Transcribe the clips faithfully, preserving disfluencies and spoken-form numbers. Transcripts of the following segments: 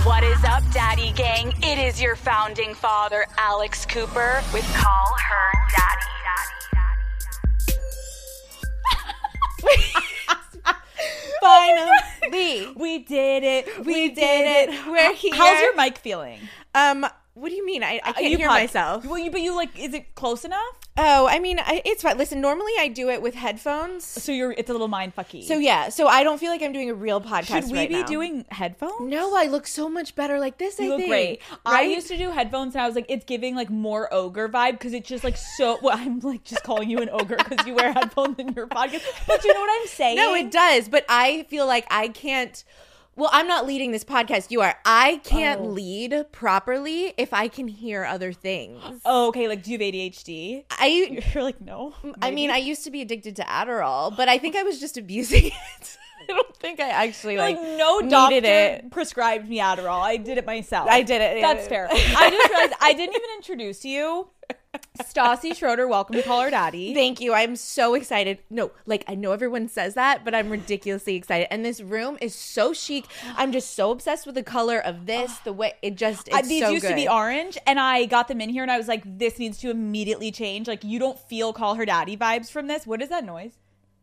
What is up, Daddy Gang? It is your founding father, Alex Cooper, with Call Her Daddy. Finally, we did it. We, we did, did it. We're here. How's your mic feeling? Um, what do you mean? I, I can't you hear pod- myself. Well, you, but you like, is it close enough? Oh, I mean, I, it's fine. Listen, normally I do it with headphones. So you're, it's a little mind fucky. So yeah, so I don't feel like I'm doing a real podcast right now. Should we be now. doing headphones? No, I look so much better like this, you I look think. great. Right? I used to do headphones and I was like, it's giving like more ogre vibe because it's just like so, well, I'm like just calling you an ogre because you wear headphones in your podcast. But you know what I'm saying? No, it does. But I feel like I can't. Well, I'm not leading this podcast. You are. I can't oh. lead properly if I can hear other things. Oh, okay. Like, do you have A D H D? I. You're like, no. Maybe. I mean, I used to be addicted to Adderall, but I think I was just abusing it. I don't think I actually like, like no needed doctor it. prescribed me Adderall. I did it myself. I did it. That's fair. I just realized I didn't even introduce you. Stassi Schroeder, welcome to Call Her Daddy. Thank you. I'm so excited. No, like I know everyone says that, but I'm ridiculously excited. And this room is so chic. I'm just so obsessed with the color of this. The way it just it's uh, these so used good. to be orange, and I got them in here, and I was like, this needs to immediately change. Like, you don't feel Call Her Daddy vibes from this. What is that noise?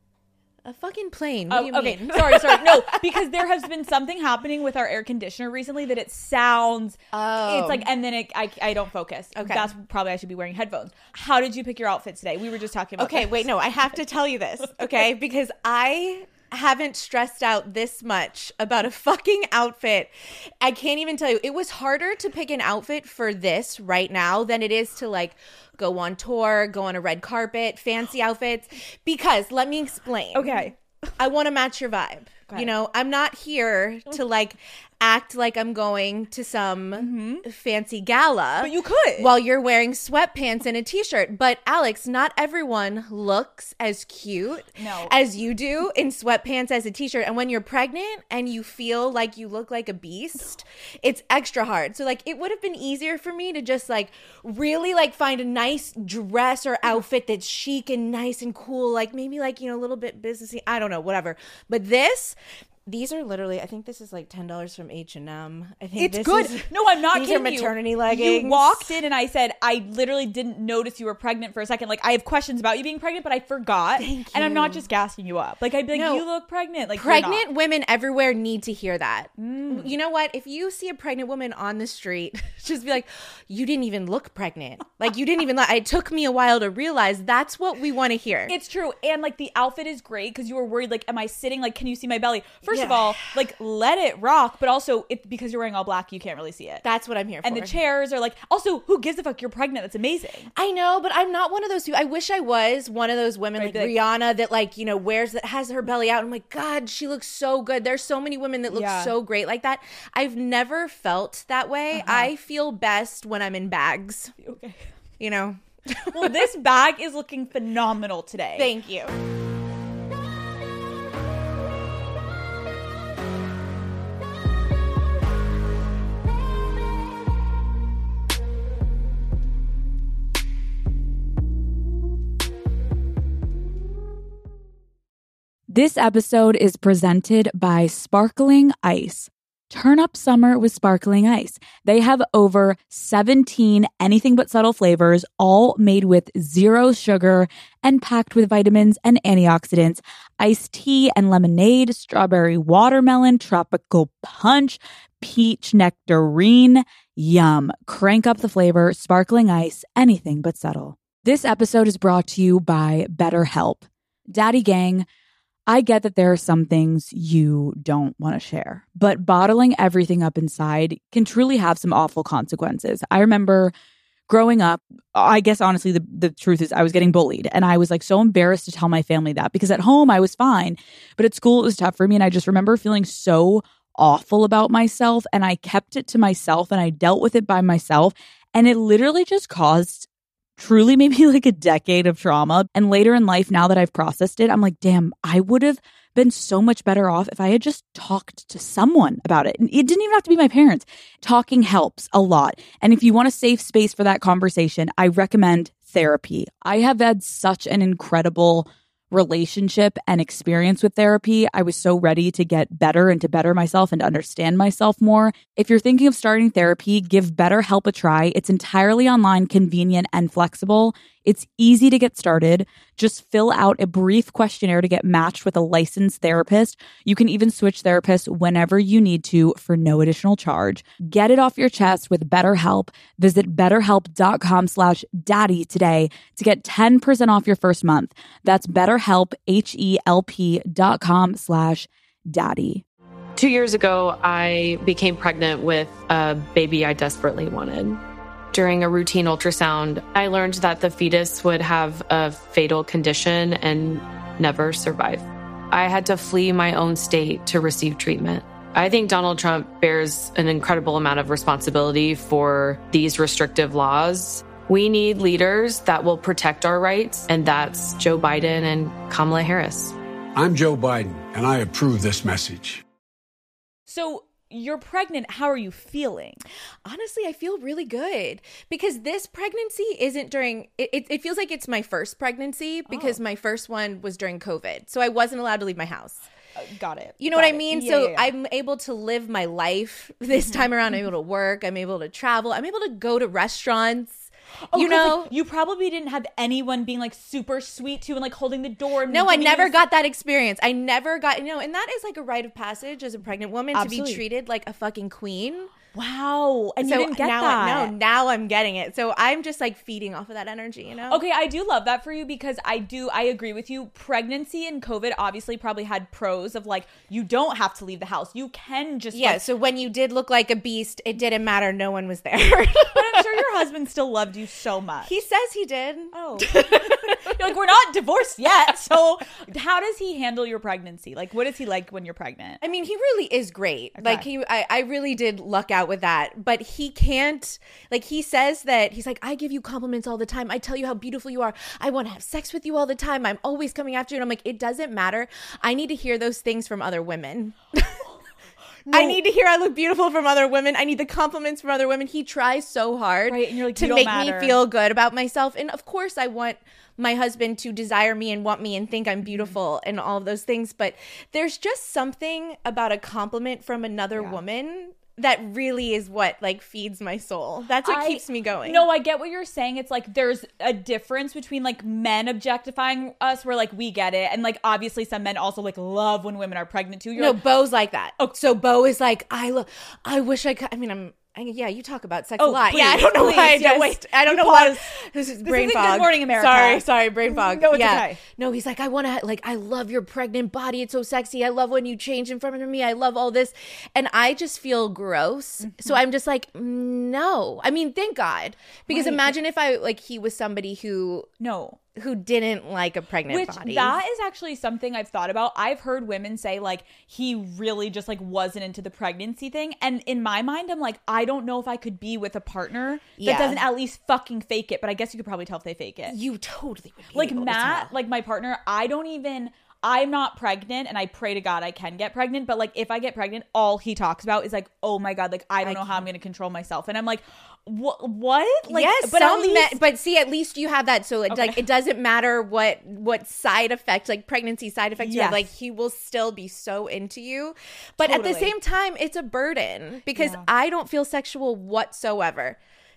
A fucking plane. What oh, do you okay. mean? sorry, sorry. No, because there has been something happening with our air conditioner recently that it sounds. Oh. It's like, and then it, I, I don't focus. Okay. That's probably I should be wearing headphones. How did you pick your outfit today? We were just talking about. Okay, this. wait, no, I have to tell you this, okay? Because I haven't stressed out this much about a fucking outfit. I can't even tell you. It was harder to pick an outfit for this right now than it is to like go on tour, go on a red carpet, fancy outfits. Because let me explain. Okay. I want to match your vibe. Okay. You know, I'm not here to like act like I'm going to some mm-hmm. fancy gala. But you could. While you're wearing sweatpants and a t-shirt. But Alex, not everyone looks as cute no. as you do in sweatpants as a t-shirt. And when you're pregnant and you feel like you look like a beast, it's extra hard. So like it would have been easier for me to just like really like find a nice dress or outfit that's chic and nice and cool. Like maybe like, you know, a little bit businessy. I don't know, whatever. But this... These are literally, I think this is like ten dollars from H and M. I think it's this good. Is, no, I'm not these kidding are maternity you. leggings. You walked in and I said, I literally didn't notice you were pregnant for a second. Like, I have questions about you being pregnant, but I forgot. Thank you. And I'm not just gassing you up. Like, I'd be like, no, you look pregnant. Like, pregnant women everywhere need to hear that. Mm. You know what? If you see a pregnant woman on the street, just be like, you didn't even look pregnant. Like, you didn't even look. It took me a while to realize that's what we want to hear. It's true. And like, the outfit is great because you were worried, like, am I sitting? Like, can you see my belly? First yeah. of all, like, let it rock, but also it because you're wearing all black, you can't really see it. That's what I'm here for. And the chairs are like, also, who gives a fuck? You're pregnant. That's amazing. I know, but I'm not one of those people. I wish I was one of those women right, like, like Rihanna that like, you know, wears that has her belly out. I'm like, God, she looks so good. There's so many women that look yeah. so great like that. I've never felt that way. Uh-huh. I feel best when I'm in bags. Okay. You know? Well, this bag is looking phenomenal today. Thank you. This episode is presented by Sparkling Ice. Turn up summer with Sparkling Ice. They have over seventeen anything but subtle flavors, all made with zero sugar and packed with vitamins and antioxidants. Iced tea and lemonade, strawberry watermelon, tropical punch, peach nectarine. Yum. Crank up the flavor. Sparkling Ice, anything but subtle. This episode is brought to you by BetterHelp. Daddy Gang, I get that there are some things you don't want to share, but bottling everything up inside can truly have some awful consequences. I remember growing up, I guess honestly, the, the truth is I was getting bullied and I was like so embarrassed to tell my family that because at home I was fine, but at school it was tough for me. And I just remember feeling so awful about myself and I kept it to myself and I dealt with it by myself. And it literally just caused truly maybe like a decade of trauma. And later in life, now that I've processed it, I'm like, damn, I would have been so much better off if I had just talked to someone about it. And it didn't even have to be my parents. Talking helps a lot. And if you want a safe space for that conversation, I recommend therapy. I have had such an incredible relationship and experience with therapy. I was so ready to get better and to better myself and to understand myself more. If you're thinking of starting therapy, give BetterHelp a try. It's entirely online, convenient, and flexible. It's easy to get started. Just fill out a brief questionnaire to get matched with a licensed therapist. You can even switch therapists whenever you need to for no additional charge. Get it off your chest with BetterHelp. Visit betterhelp.com slash daddy today to get ten percent off your first month. That's BetterHelp, H-E-L-P dot com slash daddy. Two years ago, I became pregnant with a baby I desperately wanted. During a routine ultrasound, I learned that the fetus would have a fatal condition and never survive. I had to flee my own state to receive treatment. I think Donald Trump bears an incredible amount of responsibility for these restrictive laws. We need leaders that will protect our rights, and that's Joe Biden and Kamala Harris. I'm Joe Biden, and I approve this message. So you're pregnant. How are you feeling? Honestly, I feel really good because this pregnancy isn't during, it, it, it feels like it's my first pregnancy because oh. my first one was during COVID. So I wasn't allowed to leave my house. Uh, got it. You know got what it. I mean? Yeah, so yeah, yeah. I'm able to live my life this time around. I'm able to work. I'm able to travel. I'm able to go to restaurants. Oh, you know, like, you probably didn't have anyone being like super sweet to you and like holding the door. And no, I never you- got that experience. I never got, you know, and that is like a rite of passage as a pregnant woman Absolutely. to be treated like a fucking queen. Wow. And so you didn't get now, that. No, now I'm getting it. So I'm just like feeding off of that energy, you know? Okay, I do love that for you because I do, I agree with you. Pregnancy and COVID obviously probably had pros of like, you don't have to leave the house. You can just Yeah, like, so when you did look like a beast, it didn't matter. No one was there. but I'm sure your husband still loved you so much. He says he did. Oh. You're like, we're not divorced yet. So how does he handle your pregnancy? Like, what is he like when you're pregnant? I mean, he really is great. Okay. Like, he, I, I really did luck out with that. But he can't, like, he says that, he's like, I give you compliments all the time. I tell you how beautiful you are. I want to have sex with you all the time. I'm always coming after you. And I'm like, it doesn't matter. I need to hear those things from other women. No. I need to hear I look beautiful from other women. I need the compliments from other women. He tries so hard right, and you're like, to you don't make matter. me feel good about myself. And of course, I want my husband to desire me and want me and think I'm beautiful and all of those things. But there's just something about a compliment from another yeah. woman that really is what like feeds my soul. That's what I, keeps me going. No, I get what you're saying. It's like there's a difference between like men objectifying us where like we get it. And like obviously some men also like love when women are pregnant too. You're no, like, Bo's like that. Oh, so Bo is like, I love, I wish I could, I mean, I'm, I, yeah, you talk about sex oh, a lot. Please, yeah, I don't know please, why I yes. don't wait. I don't you know pause. why. This is this brain isn't fog. Good Morning America. Sorry, sorry, brain fog. No, it's yeah. okay. No, he's like, I want to, like, I love your pregnant body. It's so sexy. I love when you change in front of me. I love all this. And I just feel gross. Mm-hmm. So I'm just like, no. I mean, thank God. Because right. imagine if I, like, he was somebody who. No. Who didn't like a pregnant Which, body. that is actually something I've thought about. I've heard women say like he really just like wasn't into the pregnancy thing. And in my mind, I'm like, I don't know if I could be with a partner that yeah. doesn't at least fucking fake it. But I guess you could probably tell if they fake it. You totally would be like able Matt, to tell. like my partner, I don't even I'm not pregnant and I pray to God I can get pregnant. But like if I get pregnant, all he talks about is like, oh my God, like I don't I know how I'm going to control myself. And I'm like, what? What? Like, yes, but some at least, men, but see, at least you have that. So it, okay. like, it doesn't matter what what side effect, like pregnancy side effects, yes. you have. Like, he will still be so into you. But totally. At the same time, it's a burden because yeah. I don't feel sexual whatsoever,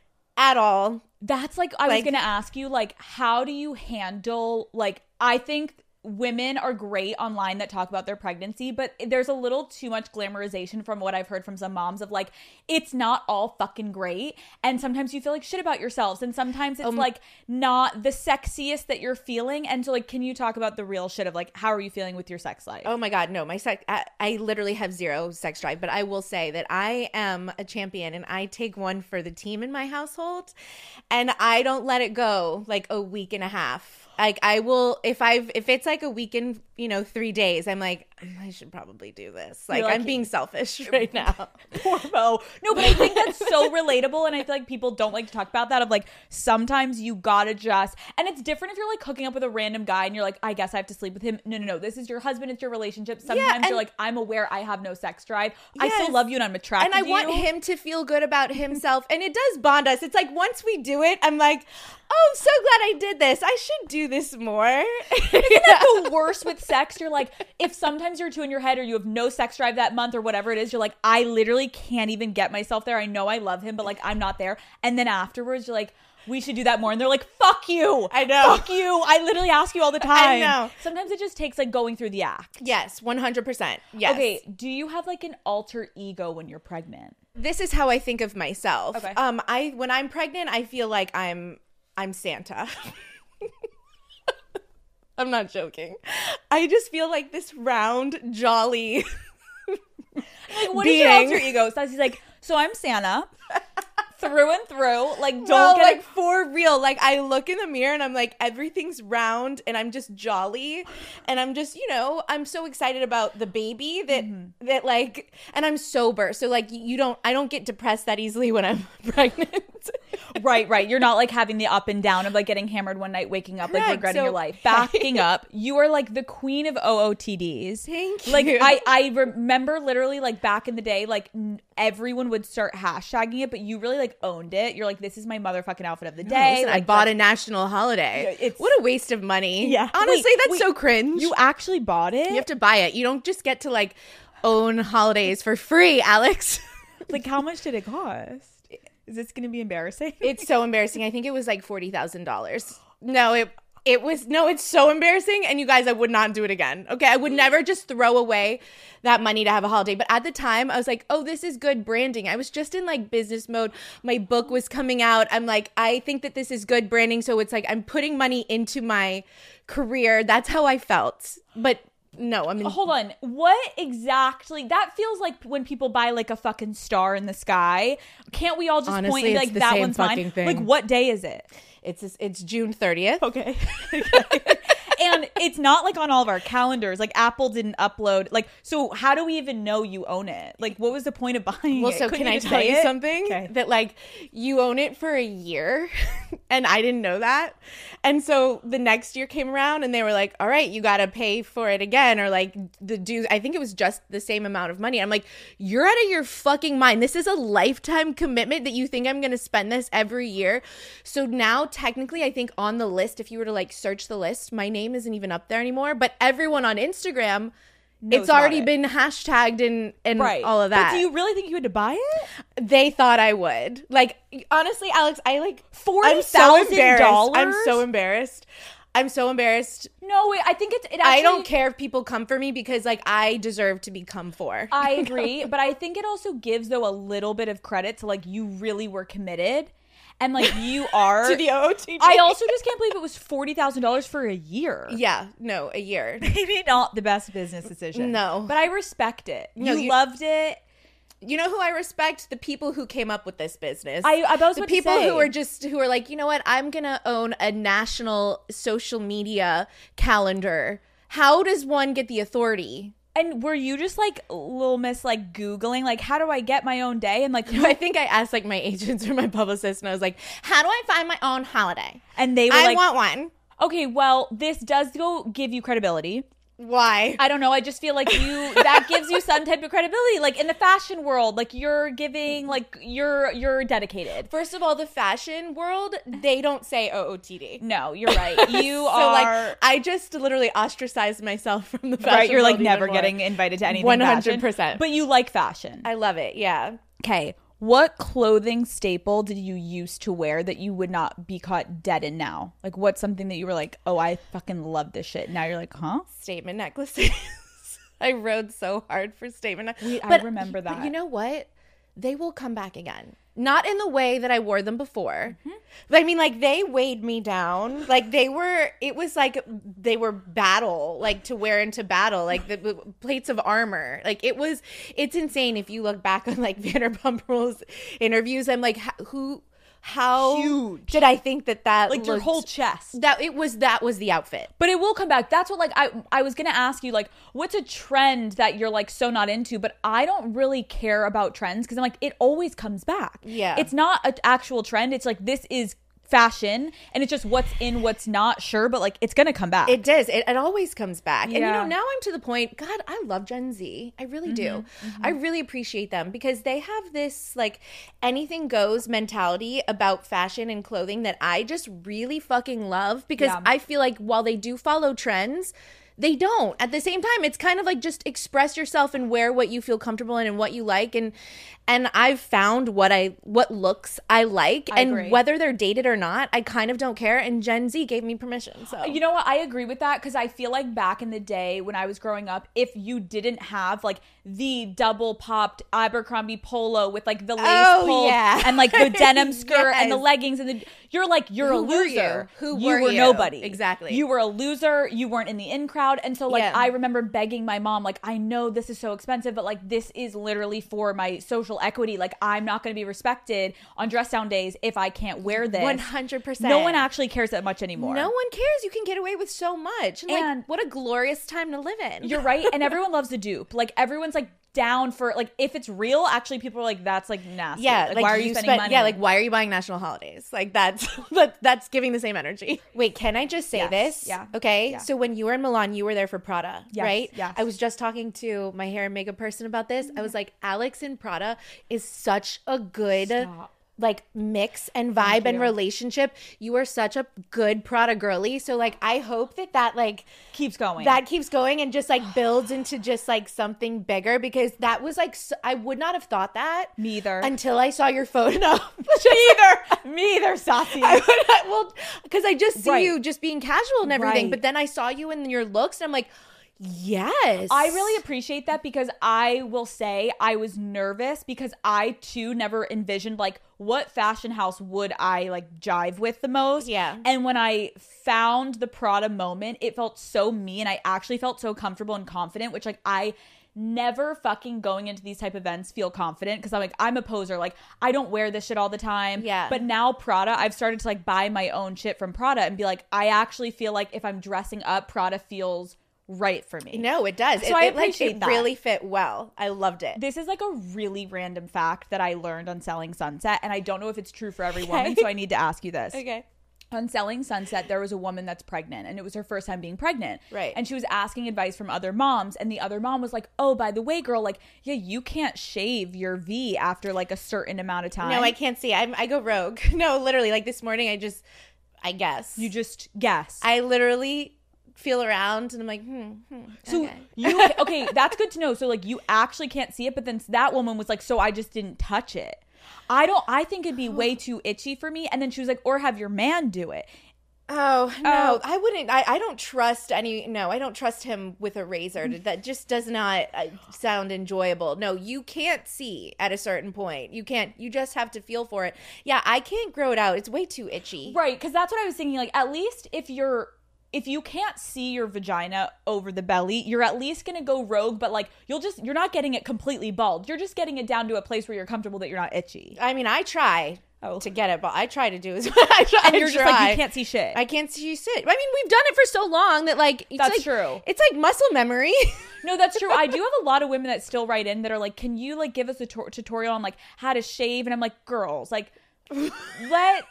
at all. That's like I like, was gonna ask you, like, how do you handle? Like, I think women are great online that talk about their pregnancy, but there's a little too much glamorization from what I've heard from some moms of like, it's not all fucking great. And sometimes you feel like shit about yourselves. And sometimes it's um, like not the sexiest that you're feeling. And so like, can you talk about the real shit of like, how are you feeling with your sex life? Oh my God, no, my sex, I, I literally have zero sex drive, but I will say that I am a champion and I take one for the team in my household and I don't let it go like a week and a half. Like I will, if I've, if it's like a weekend, you know, three days, I'm like, I should probably do this. Like, like, I'm being selfish right now. Poor Mo. No, but I think that's so relatable, and I feel like people don't like to talk about that. Of like, sometimes you gotta just, and it's different if you're like hooking up with a random guy and you're like, I guess I have to sleep with him. No, no, no. This is your husband. It's your relationship. Sometimes and- you're like, I'm aware I have no sex drive. I Yes. still love you and I'm attracted And I to want you. him to feel good about himself. And it does bond us. It's like once we do it, I'm like, oh, I'm so glad I did this. I should do this more. Isn't that the worst with sex? You're like, if sometimes you're two in your head or you have no sex drive that month or whatever it is, you're like, I literally can't even get myself there. I know I love him, but like, I'm not there. And then afterwards, you're like, we should do that more. And they're like, fuck you. I know. Fuck you. I literally ask you all the time. I know. Sometimes it just takes like going through the act. Yes, one hundred percent. Yes. Okay, do you have like an alter ego when you're pregnant? This is how I think of myself. Okay. Um, I when I'm pregnant, I feel like I'm I'm Santa. I'm not joking. I just feel like this round, jolly Like, what is being. your alter ego? So he's like, so I'm Santa. Through and through, like don't No, get like it. for real. Like I look in the mirror and I'm like, everything's round and I'm just jolly and I'm just, you know, I'm so excited about the baby that Mm-hmm. that like, and I'm sober, so like you don't, I don't get depressed that easily when I'm pregnant. Right, right. You're not like having the up and down of like getting hammered one night, waking up, like Correct. regretting So- your life. Backing up, you are like the queen of O O T Ds. Thank Like you. I, I remember literally like back in the day, like n- everyone would start hashtagging it, but you really like owned it. You're like, this is my motherfucking outfit of the day. Listen, I like, bought like, a national holiday. Yeah, it's- What a waste of money. Yeah. Honestly, Wait, that's wait, so cringe. You actually bought it? You have to buy it. You don't just get to like own holidays for free, Alex. Like, how much did it cost? Is this going to be embarrassing? It's so embarrassing. I think it was like forty thousand dollars. No, it it was no, it's so embarrassing. And you guys, I would not do it again. Okay. I would never just throw away that money to have a holiday. But at the time, I was like, oh, this is good branding. I was just in like business mode. My book was coming out. I'm like, I think that this is good branding. So it's like I'm putting money into my career. That's how I felt. But no, I mean, Hold on. What exactly? That feels like when people buy like a fucking star in the sky. Can't we all just Honestly, point and be it's like, the that same one's fucking mine? thing. Like, what day is it? it's it's June thirtieth. Okay. And it's not like on all of our calendars. Like Apple didn't upload. Like, so how do we even know you own it? Like, what was the point of buying Well, it? so Couldn't can I just tell say you it? something? Okay. That like you own it for a year and I didn't know that. And so the next year came around and they were like, all right, you got to pay for it again. Or like the dues, I think it was just the same amount of money. I'm like, you're out of your fucking mind. This is a lifetime commitment that you think I'm going to spend this every year. So now technically I think on the list, if you were to like search the list, my name isn't even up there anymore. But everyone on Instagram, Knows it's about already it. been hashtagged and, and Right. all of that. But do you really think you had to buy it? They thought I would. Like, honestly, Alex, I like forty I'm so thousand embarrassed. dollars? I'm so embarrassed. I'm so embarrassed. No, wait, I think it's, it actually. I don't care if people come for me because, like, I deserve to be come for. I agree. But I think it also gives, though, a little bit of credit to, like, you really were committed. And, like, you are. To the O O T D. I also just can't believe it was forty thousand dollars for a year. Yeah, no, a year. Maybe not the best business decision. No. But I respect it. No, you, you- loved it. You know who I respect? The people who came up with this business. I- I was the about to people say. who are just who are like, you know what? I'm gonna own a national social media calendar. How does one get the authority? And were you just like little miss like Googling, like, how do I get my own day? And like, I think I asked like my agents or my publicist, and I was like, "How do I find my own holiday? and they were I like, want one." okay, well, this does go give you credibility. Why? I don't know. I just feel like you that gives you some type of credibility. Like in the fashion world, like you're giving, like you're you're dedicated. First of all, the fashion world, they don't say O O T D. No, you're right. You so are like, I just literally ostracized myself from the fashion right. You're like world even never more. getting invited to anything. one hundred fashion, percent. But you like fashion. I love it. Yeah. Okay. What clothing staple did you used to wear that you would not be caught dead in now? Like, what's something that you were like, oh, I fucking love this shit. Now you're like, huh? Statement necklaces. I rode so hard for statement necklaces. Wait, I remember that. But you know what? They will come back again. Not in the way that I wore them before. Mm-hmm. But I mean, like, they weighed me down. Like, they were, it was like they were battle, like to wear into battle, like the, the plates of armor. Like, it was, it's insane if you look back on like Vanderpump Rules interviews. I'm like, h- who, how Huge. did I think that that Like your looked- whole chest. that it was that was the outfit. But it will come back. That's what like I I was gonna ask you, like, what's a trend that you're like so not into? But I don't really care about trends because I'm like, it always comes back. Yeah. It's not an actual trend. It's like this is fashion and it's just what's in, what's not, sure, but like it's gonna come back. It does. It, it always comes back. And you Yeah. know, now I'm to the point, God, I love Gen Z. I really do. I really appreciate them because they have this like anything goes mentality about fashion and clothing that I just really fucking love because Yeah. I feel like while they do follow trends, they don't. At the same time, it's kind of like just express yourself and wear what you feel comfortable in and what you like. And and I've found what I what looks I like. I and agree. whether they're dated or not, I kind of don't care. And Gen Z gave me permission. So You know what? I agree with that because I feel like back in the day when I was growing up, if you didn't have like the double popped Abercrombie polo with like the lace Oh, pulled yeah. and like the denim skirt and the Yes. leggings and the you're like you're Who a were loser. you? Who you were were you? nobody. Exactly. You were a loser. You weren't in the in crowd. And so like Yeah. I remember begging my mom, like, I know this is so expensive, but like this is literally for my social equity. Like I'm not going to be respected on dress down days if I can't wear this. one hundred percent. No one actually cares that much anymore. No one cares. You can get away with so much. And, And- like, what a glorious time to live in. You're right. And everyone loves a dupe. Like everyone's like down for like if it's real, actually people are like, that's like nasty. yeah, Like, like, why are you, spending spend- money? Yeah, like why are you buying national holidays? Like that's that, that's giving the same energy. Wait, can I just say Yes. this? Yeah. Okay. Yeah. So when you were in Milan, you were there for Prada, Yes, right? yes. I was just talking to my hair and makeup person about this. I was like, Alex in Prada is such a good Stop. like mix and vibe and you. relationship. You are such a good Prada girly. So like I hope that that like keeps going. that keeps going and just like builds into just like something bigger because that was like so, I would not have thought that Me either. until I saw your photo. Me either. Me either, Sassy. I would not, well, because I just see Right. you just being casual and everything, Right. but then I saw you in your looks and I'm like, yes, I really appreciate that because I will say I was nervous because I too never envisioned like what fashion house would I like jive with the most. Yeah. And when I found the Prada moment, it felt so me and I actually felt so comfortable and confident, which like I never fucking going into these type of events feel confident because I'm like I'm a poser, like I don't wear this shit all the time. Yeah. But now Prada, I've started to like buy my own shit from Prada and be like I actually feel like if I'm dressing up, Prada feels right for me. No, it does. So it, I it, like, appreciate it that. really fit well. I loved it. This is like a really random fact that I learned on Selling Sunset, and I don't know if it's true for every woman, Okay. so I need to ask you this. Okay. On Selling Sunset, there was a woman that's pregnant, and it was her first time being pregnant. Right. And she was asking advice from other moms, and the other mom was like, oh, by the way, girl, like, yeah, you can't shave your V after like a certain amount of time. No, I can't see. I'm, I go rogue. No, literally, like this morning, I just, I guess. You just guess. I literally feel around and I'm like, hmm, hmm So okay. you okay, that's good to know. So like you actually can't see it, but then that woman was like, so I just didn't touch it. I don't I think it'd be way too itchy for me. And then she was like, or have your man do it. Oh, no, Oh. I wouldn't. I, I don't trust any. No, I don't trust him with a razor. That just does not uh, sound enjoyable. No, you can't see at a certain point. You can't. You just have to feel for it. Yeah, I can't grow it out. It's way too itchy. Right, because that's what I was thinking. Like, at least if you're if you can't see your vagina over the belly, you're at least gonna go rogue, but like you'll just you're not getting it completely bald. You're just getting it down to a place where you're comfortable that you're not itchy. I mean, I try Oh. to get it, but I try to do as I try. And I you're just like try. you can't see shit. I can't see shit. I mean, we've done it for so long that like it's That's like, true. It's like muscle memory. No, that's true. I do have a lot of women that still write in that are like, can you like give us a tu- tutorial on like how to shave? And I'm like, girls, like let's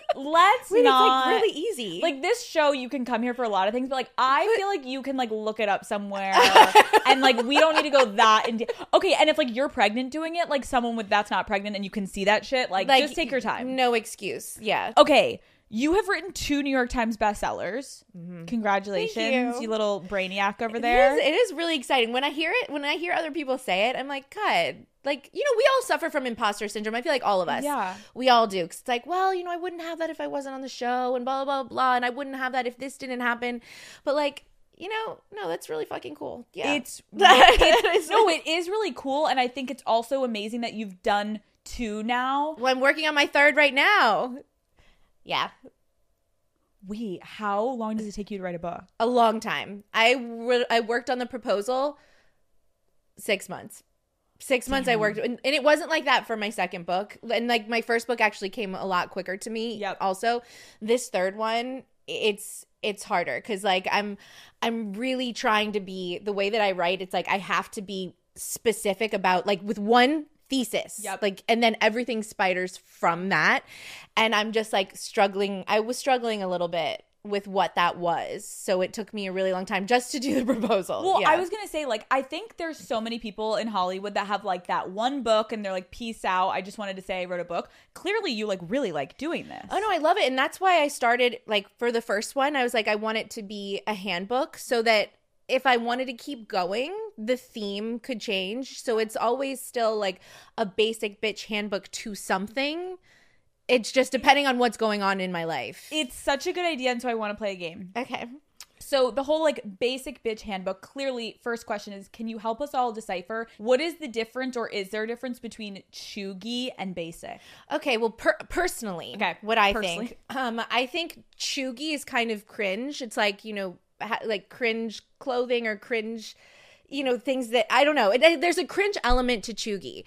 let's Wait, not. it's like really easy. Like this show, you can come here for a lot of things, but like I feel like you can like look it up somewhere, and like we don't need to go that in. Okay, and if like you're pregnant doing it, like someone with that's not pregnant and you can see that shit, like, like just take your time. No excuse. Yeah. Okay, you have written two New York Times bestsellers. Congratulations, Thank you. you little brainiac over It there. is, it is really exciting. When I hear it, when I hear other people say it, I'm like, God, like, you know, we all suffer from imposter syndrome. I feel like all of us. Yeah. We all do. 'Cause it's like, well, you know, I wouldn't have that if I wasn't on the show and blah, blah, blah, blah. And I wouldn't have that if this didn't happen. But like, you know, no, that's really fucking cool. Yeah. It's, That it's is- no, it is really cool, and I think it's also amazing that you've done two now. Well, I'm working on my third right now. Yeah. Wait, how long does it take you to write a book? A long time. I, re- I worked on the proposal six months. Six months I worked, and, and it wasn't like that for my second book. And like my first book actually came a lot quicker to me. Yep. Also, this third one, it's it's harder because like I'm I'm really trying to be the way that I write. It's like I have to be specific about like with one thesis, Yep. like, and then everything spiders from that. And I'm just like struggling. I was struggling a little bit with what that was, so it took me a really long time just to do the proposal. Well, yeah. I was gonna say, like, I think there's so many people in Hollywood that have like that one book and they're like, peace out, I just wanted to say I wrote a book. Clearly you like really like doing this. Oh no, I love it. And that's why I started, like, for the first one, I was like, I want it to be a handbook so that if I wanted to keep going, the theme could change. So it's always still like a basic bitch handbook to something. It's just depending on what's going on in my life. It's such a good idea, and so I want to play a game. Okay. So the whole like basic bitch handbook, clearly first question is, can you help us all decipher what is the difference, or is there a difference between chuggy and basic? Okay, well, per- personally, Okay, what I personally. think, um, I think chuggy is kind of cringe. It's like, you know, ha- like cringe clothing or cringe, you know, things that, I don't know. It, there's a cringe element to chuggy.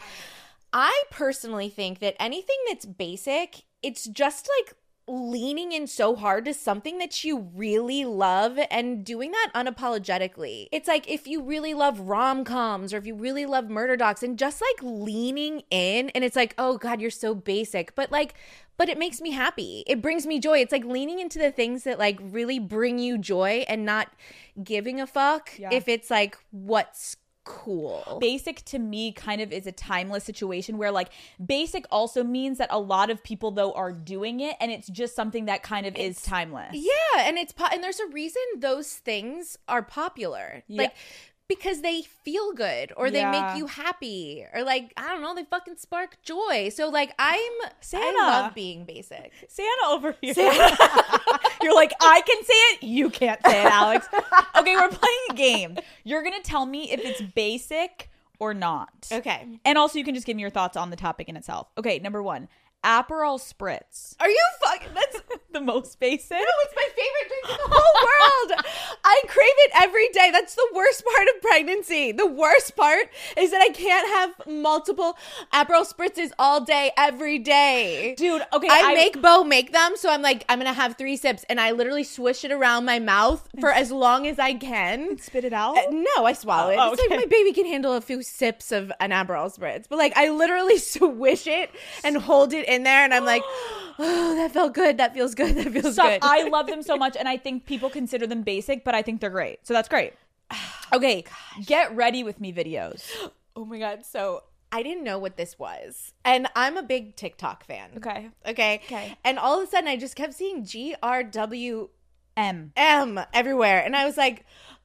I personally think that anything that's basic, it's just like leaning in so hard to something that you really love and doing that unapologetically. It's like if you really love rom-coms or if you really love murder docs and just like leaning in, and it's like, oh God, you're so basic. But like, but it makes me happy. It brings me joy. It's like leaning into the things that like really bring you joy and not giving a fuck Yeah. if it's like what's cool. Basic to me kind of is a timeless situation where like basic also means that a lot of people though are doing it, and it's just something that kind of is timeless. Yeah, and it's po- and there's a reason those things are popular. Yeah. Like because they feel good or they Yeah. make you happy or like I don't know, they fucking spark joy. So like I'm Santa. I love being basic. Santa over here. You're like, I can say it, you can't say it, Alex. Okay, we're playing a game. You're gonna tell me if it's basic or not. Okay. And also you can just give me your thoughts on the topic in itself. Okay, number one, Aperol Spritz. Are you fucking that's The most basic? No, it's my favorite drink in the whole world. I crave it every day. That's the worst part of pregnancy. The worst part is that I can't have multiple Aperol Spritzes all day, every day. Dude, okay. I, make Bo make them, so I'm like, I'm going to have three sips, and I literally swish it around my mouth for as long as I can. spit it out? Uh, no, I swallow it. Oh, It's okay. like my baby can handle a few sips of an Aperol Spritz. But like, I literally swish it and hold it in there, and I'm like, oh, that felt good. That feels good. That feels Stop. good. I love them so much, and I think people consider them basic, but I think they're great. So that's great. Okay, get ready with me videos. Oh my God. So I didn't know what this was. And I'm a big TikTok fan. Okay. Okay. Okay. And all of a sudden I just kept seeing G R W M. M everywhere. And I was like,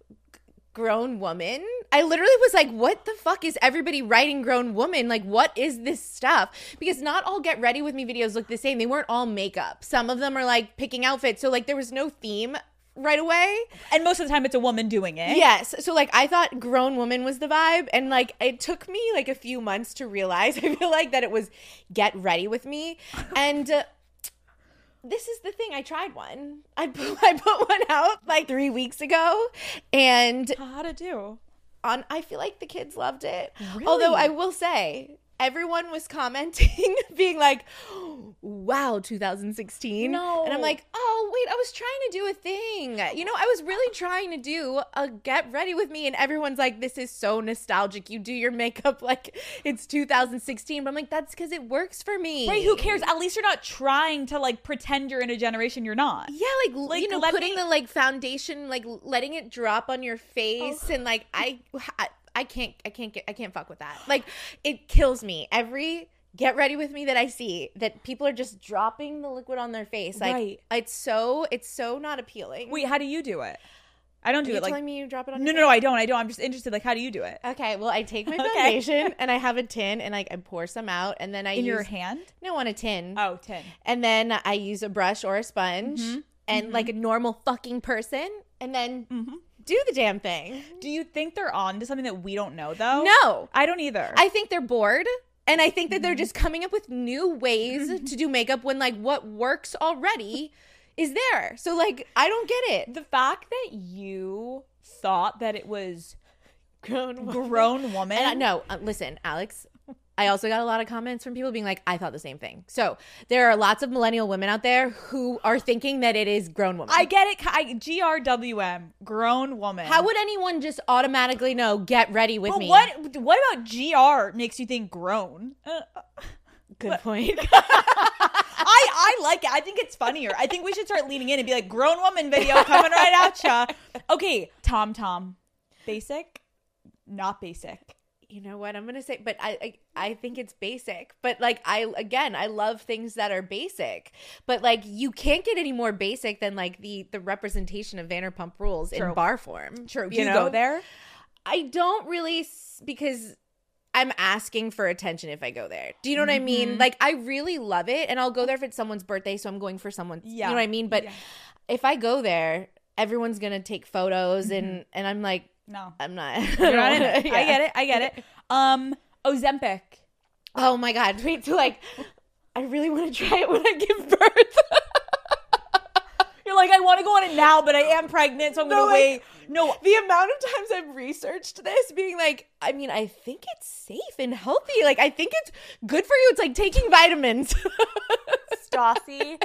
grown woman? I literally was like, what the fuck is everybody writing grown woman? Like, what is this stuff? Because not all get ready with me videos look the same. They weren't all makeup. Some of them are like picking outfits. So like there was no theme right away. And most of the time it's a woman doing it. Yes. So like I thought grown woman was the vibe, and like it took me like a few months to realize, I feel like, that it was get ready with me. And uh, this is the thing, I tried one. I put, I put one out like three weeks ago, and How'd it do? on I feel like the kids loved it. Really? Although I will say everyone was commenting being like, wow, two thousand sixteen. No. And I'm like, oh wait, I was trying to do a thing, you know, I was really trying to do a get ready with me, and everyone's like, this is so nostalgic, you do your makeup like it's two thousand sixteen. But I'm like, that's because it works for me. Right, who cares? At least you're not trying to like pretend you're in a generation you're not. Yeah, like, Like, you know, let putting me- the like foundation, like letting it drop on your face, and like I, I, I can't, I can't get, I can't fuck with that. Like, it kills me every get ready with me that I see that people are just dropping the liquid on their face. Like, Right. it's so, it's so not appealing. Wait, how do you do it? I don't are do you it like telling me you drop it on? No, your no, no, I don't. I don't. I'm just interested. Like, how do you do it? Okay, well, I take my Okay. foundation and I have a tin, and like I pour some out, and then I In use, your hand? no, on a tin. Oh, ten. And then I use a brush or a sponge, Mm-hmm. and like a normal fucking person, and then do the damn thing. Do you think they're on to something that we don't know though? No. I don't either. I think they're bored, and I think that Mm-hmm. they're just coming up with new ways to do makeup when like what works already is there. So like I don't get it. the fact that you thought that it was grown woman. Grown woman. And I, no, uh, listen, Alex. I also got a lot of comments from people being like, I thought the same thing. So there are lots of millennial women out there who are thinking that it is grown woman. I get it. I, G R W M, grown woman. How would anyone just automatically know, get ready with but me? What What about G R makes you think grown? Uh, Good point. I, I like it. I think it's funnier. I think we should start leaning in and be like, grown woman video coming right at ya. Okay, Tom Tom. Basic? Not basic. You know what I'm gonna say, but I, I I think it's basic. But like I again, I love things that are basic. But like you can't get any more basic than like the the representation of Vanderpump Rules True. in bar form. True. Do you you know? go there? I don't really s- because I'm asking for attention if I go there. Do you know what I mean? Like I really love it, and I'll go there if it's someone's birthday, so I'm going for someone's. Yeah. You know what I mean? But Yeah. if I go there, everyone's gonna take photos, and and I'm like. No. I'm not. You're not in it. Yeah. I get it. I get it. Um, Ozempic. Oh my God. Wait till like, I really want to try it when I give birth. You're like, I want to go on it now, but I am pregnant, so I'm No, going to like, wait. No. The amount of times I've researched this being like, I mean, I think it's safe and healthy. Like, I think it's good for you. It's like taking vitamins. Stassi.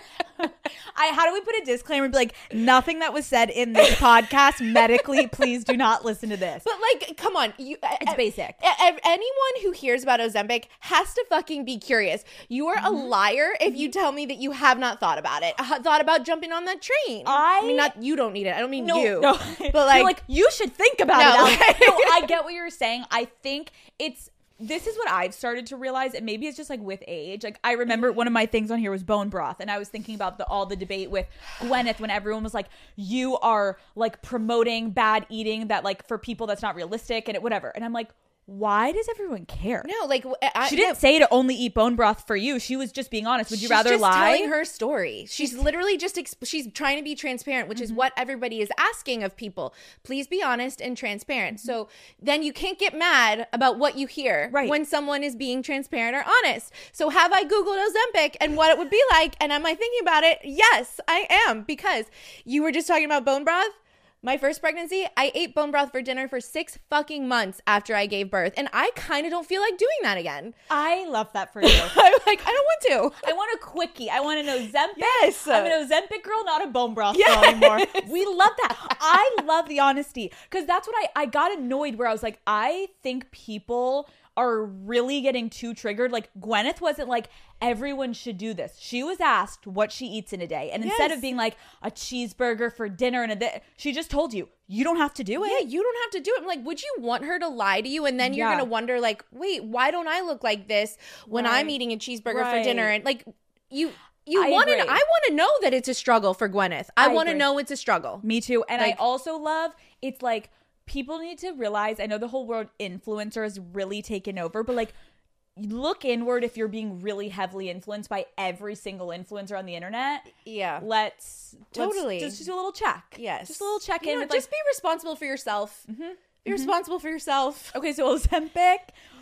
I how do we put a disclaimer and be like, nothing that was said in this podcast medically, please do not listen to this. But like, come on. You, It's basic. A, a, anyone who hears about Ozempic has to fucking be curious. You are a liar if you tell me that you have not thought about it. Uh, thought about jumping on that train. I- mean, not you don't need it. I don't mean No, you. no. But like, You're like, you should think about No. it. Alex. No, I get what you're saying. I think it's this is what I've started to realize, and maybe it's just like with age. Like I remember one of my things on here was bone broth, and I was thinking about the all the debate with Gwyneth when everyone was like, you are like promoting bad eating that like for people that's not realistic and it, whatever. And I'm like, why does everyone care? no, like I, She didn't no. say to only eat bone broth for you. She was just being honest. Would you She's rather just lie? telling her story. She's literally just exp- she's trying to be transparent, which Mm-hmm. is what everybody is asking of people. Please be honest and transparent. Mm-hmm. So then you can't get mad about what you hear Right. when someone is being transparent or honest. So have I Googled Ozempic and what it would be like? And am I thinking about it? Yes, I am, because you were just talking about bone broth. My first pregnancy, I ate bone broth for dinner for six fucking months after I gave birth. And I kind of don't feel like doing that again. I love that for you. I'm like, I don't want to. I want a quickie. I want an Ozempic. Yes. I'm an Ozempic girl, not a bone broth Yes. girl anymore. We love that. I love the honesty, because that's what I, I got annoyed where I was like, I think people are really getting too triggered. Like Gwyneth wasn't like, everyone should do this. She was asked what she eats in a day. And instead Yes. of being like a cheeseburger for dinner and a day, she just told you, you don't have to do it. Yeah, you don't have to do it. I'm like, would you want her to lie to you? And then you're Yeah. going to wonder, like, wait, why don't I look like this when Right. I'm eating a cheeseburger for Right. dinner? And like, you, you I want to, agree. I want to know that it's a struggle for Gwyneth. I, I want to agree. know it's a struggle. Me too. And Like- I also love, it's like, people need to realize, I know the whole world influencer has really taken over, but like, look inward if you're being really heavily influenced by every single influencer on the internet. Yeah. Let's Totally. let's just, just do a little check. Yes. Just a little check You in know, with like, just be responsible for yourself. Be responsible for yourself. okay, so Ozempic,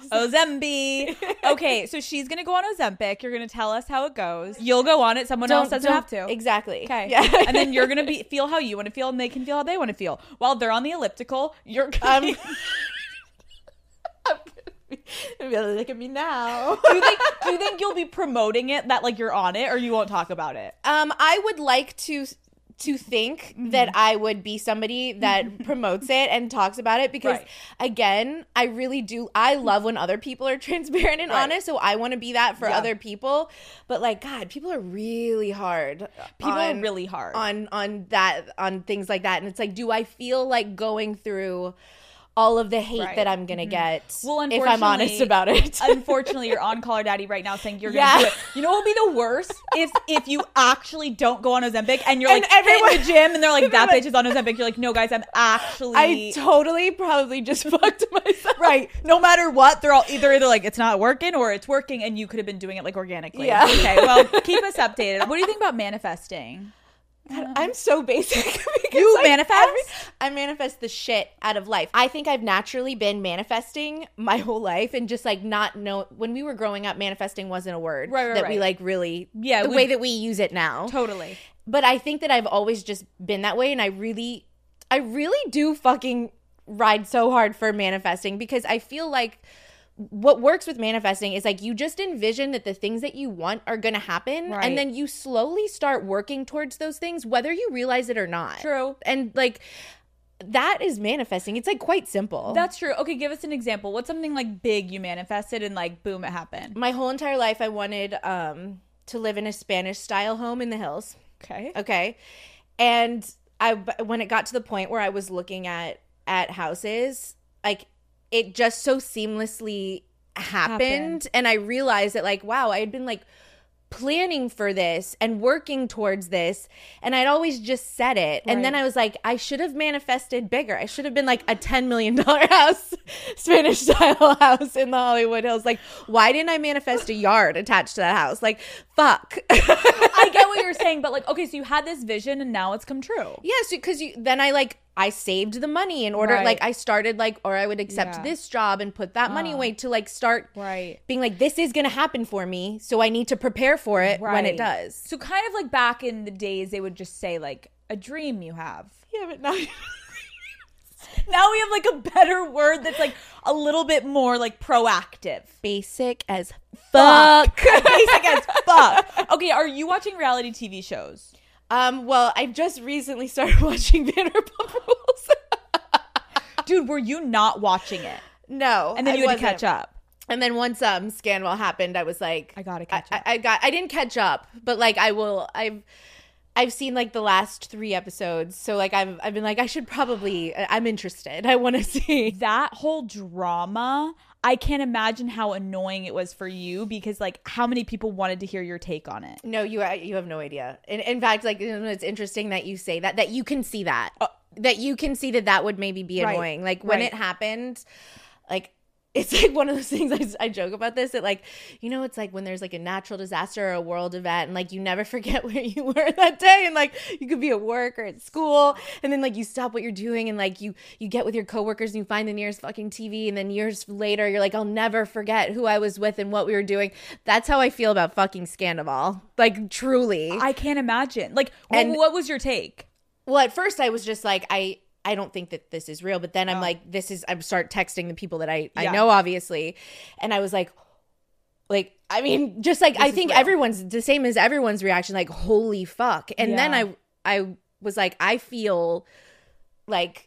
Ozembi. Okay, so she's going to go on Ozempic. You're going to tell us how it goes. You'll go on it. Someone else doesn't have to. Exactly. Okay. Yeah. And then you're going to be feel how you want to feel, and they can feel how they want to feel. While they're on the elliptical, you're Um, going Really look at me now. do you think do you think you'll be promoting it that like you're on it, or you won't talk about it? Um, I would like to to think Mm-hmm. that I would be somebody that promotes it and talks about it, because Right. again, I really do. I love when other people are transparent and Right. honest, so I want to be that for Yeah. other people. But like, God, people are really hard. People on, are really hard. on on that on things like that, and it's like, do I feel like going through all of the hate Right. that I'm gonna get Well, if I'm honest unfortunately- about it? Unfortunately, you're on Call Her Daddy right now saying you're gonna Yeah. do it. You know what would be the worst is if you actually don't go on Ozempic and you're And like everyone- in the gym and they're like, that bitch is on Ozempic. You're like, no, guys, I'm actually I totally probably just fucked myself. right. No matter what, they're all either either like it's not working or it's working, and you could have been doing it like organically. Yeah. Okay. Well, keep us updated. What do you think about manifesting? God, I'm so basic. because, You like, manifest? every- I manifest the shit out of life. I think I've naturally been manifesting my whole life, and just like not know, when we were growing up, manifesting wasn't a word Right, right, that we right. like really, Yeah, the we- way that we use it now. Totally. But I think that I've always just been that way, and I really, I really do fucking ride so hard for manifesting because I feel like what works with manifesting is like you just envision that the things that you want are going to happen Right. and then you slowly start working towards those things whether you realize it or not. True. And like that is manifesting. It's like quite simple. That's true. Okay, give us an example. What's something like big you manifested and like boom, it happened? My whole entire life I wanted um to live in a Spanish style home in the hills. Okay. Okay. And I when it got to the point where I was looking at at houses, like it just so seamlessly happened, Happened. and I realized that like wow, I had been like planning for this and working towards this, and I'd always just said it. And then Right. I was like, I should have manifested bigger. I should have been like a ten million dollars house, Spanish style house in the Hollywood Hills. Like, why didn't I manifest a yard attached to that house? Like, fuck. I get what you're saying, but like, okay, so you had this vision and now it's come true. Yes, because you then I like I saved the money in order Right. like I started like or I would accept Yeah. this job and put that money Uh. away to like start Right. being like this is gonna happen for me, so I need to prepare for it when it Right. does. So kind of like back in the days, they would just say like a dream you have. Yeah, but now Now we have like a better word that's like a little bit more like proactive. basic as Fuck. fuck. Basic as fuck. Okay, are you watching reality T V shows? Um, well, I just recently started watching Vanderpump Rules. Dude, were you not watching it? No, And then I you had wasn't. to catch up. And then once um Scandal happened, I was like, I gotta catch I, up. I, I got. I didn't catch up, but like I will. I've. I've seen like the last three episodes, so like I've I've been like I should probably. I'm interested. I want to see. That whole drama, I can't imagine how annoying it was for you because like how many people wanted to hear your take on it. No, you you have no idea. In, in fact, like it's interesting that you say that. That you can see that. that you can see that that would maybe be Right. annoying. Like when Right. it happened, like. It's like one of those things I, I joke about this that like, you know, it's like when there's like a natural disaster or a world event and like you never forget where you were that day, and like you could be at work or at school and then like you stop what you're doing and like you you get with your coworkers and you find the nearest fucking T V, and then years later you're like, I'll never forget who I was with and what we were doing. That's how I feel about fucking Scandival. Like truly. I can't imagine. Like, And- wh- what was your take? Well, at first I was just like, I I don't think that this is real. But then I'm Oh. like, this is, I start texting the people that I, I Yeah. know, obviously. And I was like, like, I mean, just like, I is think real. everyone's the same as everyone's reaction, like, holy fuck. And then Yeah. I, I was like, I feel like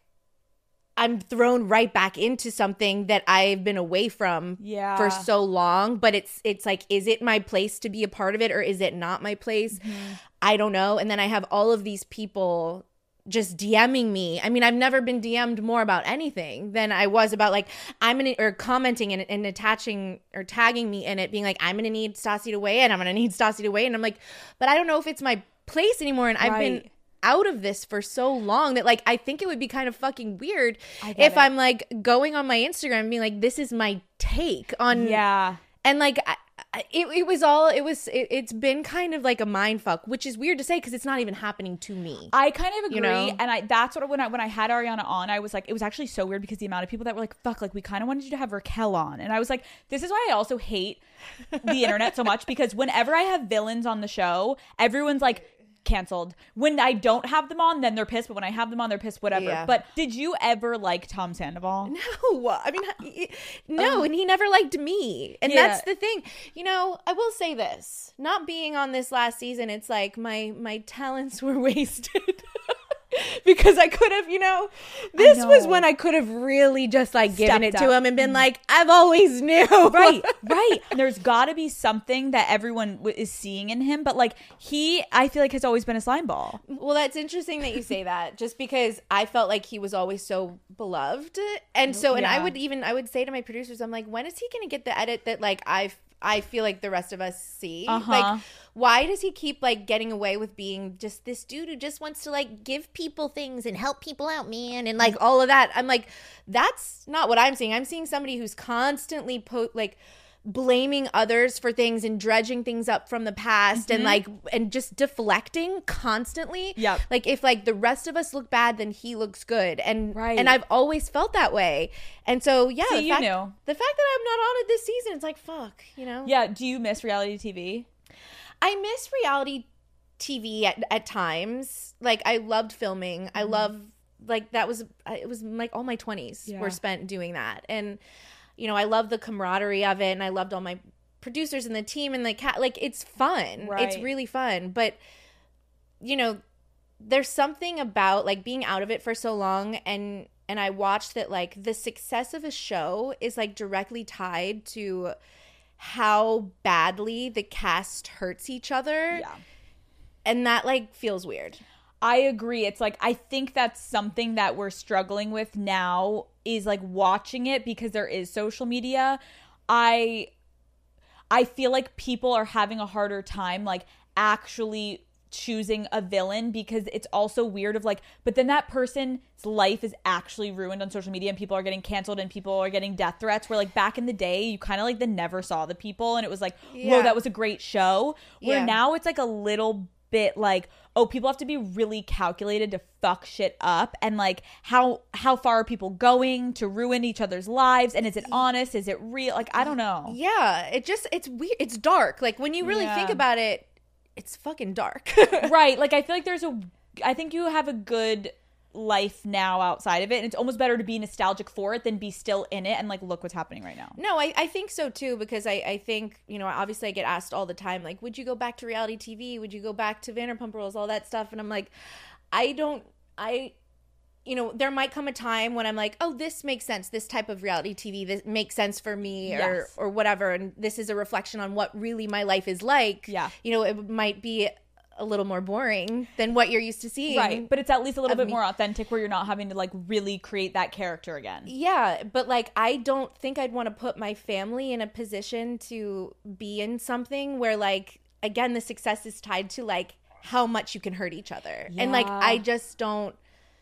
I'm thrown right back into something that I've been away from Yeah. for so long. But it's, it's like, is it my place to be a part of it or is it not my place? Mm-hmm. I don't know. And then I have all of these people just DMing me. I mean, I've never been D M'd more about anything than I was about like, I'm going to, or commenting and, and attaching or tagging me in it, being like, I'm going to need Stassi to weigh in. I'm going to need Stassi to weigh in. I'm like, but I don't know if it's my place anymore. And I've been Right. out of this for so long that like, I think it would be kind of fucking weird I if get it. I'm like going on my Instagram and being like, this is my take on, Yeah. and like, I, I- it, it was all, it was, it, it's been kind of like a mind fuck, which is weird to say because it's not even happening to me. I kind of agree, You know? and I that's what when I when I had Ariana on, I was like, it was actually so weird because the amount of people that were like, "Fuck," like we kind of wanted you to have Raquel on, and I was like, this is why I also hate the internet so much because whenever I have villains on the show, everyone's like canceled. When I don't have them on, then they're pissed, but when I have them on, they're pissed. Whatever. Yeah. But did you ever like Tom Sandoval? No, I mean, he- no, and he never liked me. And Yeah. that's the thing. You know, I will say this, not being on this last season, it's like my my talents were wasted. Because I could have, you know, this was know. when I could have really just like given Stepped it to up. him and been like, I've always knew. Right, right. There's got to be something that everyone w- is seeing in him, but like he, I feel like has always been a slime ball. Well, that's interesting that you say that, just because I felt like he was always so beloved. And so, and I Yeah. would even, I would say to my producers, I'm like, when is he going to get the edit that like I, I feel like the rest of us see? Uh-huh. Like, why does he keep like getting away with being just this dude who just wants to like give people things and help people out, man, and like all of that? I'm like, that's not what I'm seeing. I'm seeing somebody who's constantly po- like blaming others for things and dredging things up from the past and like and just deflecting constantly. Yep. Like if like the rest of us look bad, then he looks good. And Right. and I've always felt that way. And so yeah, So the you fact, knew. the fact that I'm not on it this season, it's like fuck, you know? Yeah. Do you miss reality T V? I miss reality T V at, at times. Like I loved filming. I love like that was it was like all my twenties Yeah. were spent doing that. And you know, I love the camaraderie of it, and I loved all my producers and the team and the cat. Like, it's fun. Right. It's really fun. But you know, there's something about like being out of it for so long, and and I watched that like the success of a show is like directly tied to how badly the cast hurts each other. Yeah. And that like feels weird. I agree. It's like, I think that's something that we're struggling with now is like watching it because there is social media. I I feel like people are having a harder time like actually choosing a villain, because it's also weird of like, but then that person's life is actually ruined on social media and people are getting canceled and people are getting death threats, where like back in the day you kind of like then never saw the people and it was like, Yeah. whoa, that was a great show. Where Yeah. now it's like a little bit like, oh, people have to be really calculated to fuck shit up, and like how how far are people going to ruin each other's lives, and is it honest, is it real? Like, I don't know. Yeah, it just it's weird. It's dark. Like when you really Yeah. think about it, it's fucking dark. Right, like I feel like there's a I think you have a good life now outside of it, and it's almost better to be nostalgic for it than be still in it and like look what's happening right now. No, I, I think so too, because I, I think, you know, obviously I get asked all the time, like, would you go back to reality T V? Would you go back to Vanderpump Rules, all that stuff? And I'm like, I don't, I, you know, there might come a time when I'm like, oh, this makes sense. This type of reality T V, this makes sense for me, or, Yes. or whatever. And this is a reflection on what really my life is like. Yeah. You know, it might be a little more boring than what you're used to seeing. Right, but it's at least a little of bit me. more authentic where you're not having to like really create that character again. Yeah, but like I don't think I'd want to put my family in a position to be in something where like again the success is tied to like how much you can hurt each other. And like Yeah. I just don't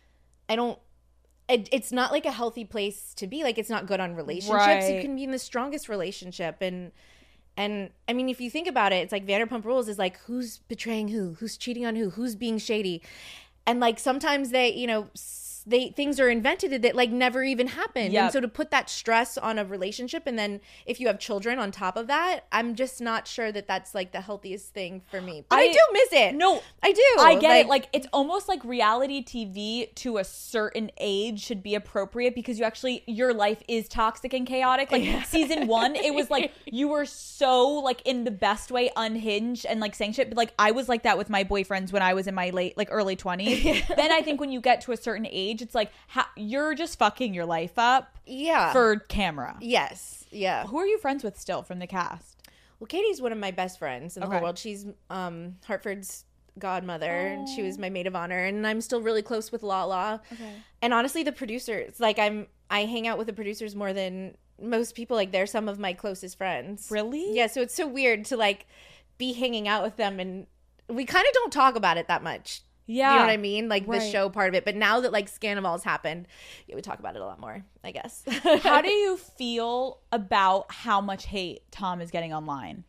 I don't it, it's not like a healthy place to be. Like it's not good on relationships. You Right. can be in the strongest relationship, and and I mean, if you think about it, it's like Vanderpump Rules is like who's betraying who, who's cheating on who, who's being shady, and like sometimes they, you know, s- they things are invented that like never even happened. Yep. And so to put that stress on a relationship, and then if you have children on top of that, I'm just not sure that that's like the healthiest thing for me. But I, I- do miss it. No, I do. I get it. Like, it's almost like reality T V to a certain age should be appropriate, because you actually, your life is toxic and chaotic. Like season one, it was like you were so like in the best way unhinged and like saying shit. But like I was like that with my boyfriends when I was in my late, like early twenties. Then I think when you get to a certain age, it's like ha- you're just fucking your life up yeah. for camera. yes. Yeah. Who are you friends with still from the cast? Well, Katie's one of my best friends in the Okay. whole world. She's um, Hartford's godmother, and she Oh. was my maid of honor. And I'm still really close with Lala. Okay. And honestly, the producers, like I'm, I hang out with the producers more than most people. Like they're some of my closest friends. Really? Yeah. So it's so weird to like be hanging out with them, and we kind of don't talk about it that much. Yeah. You know what I mean? Like the Right. show part of it. But now that like Scandival's happened, yeah, we talk about it a lot more, I guess. How do you feel about how much hate Tom is getting online?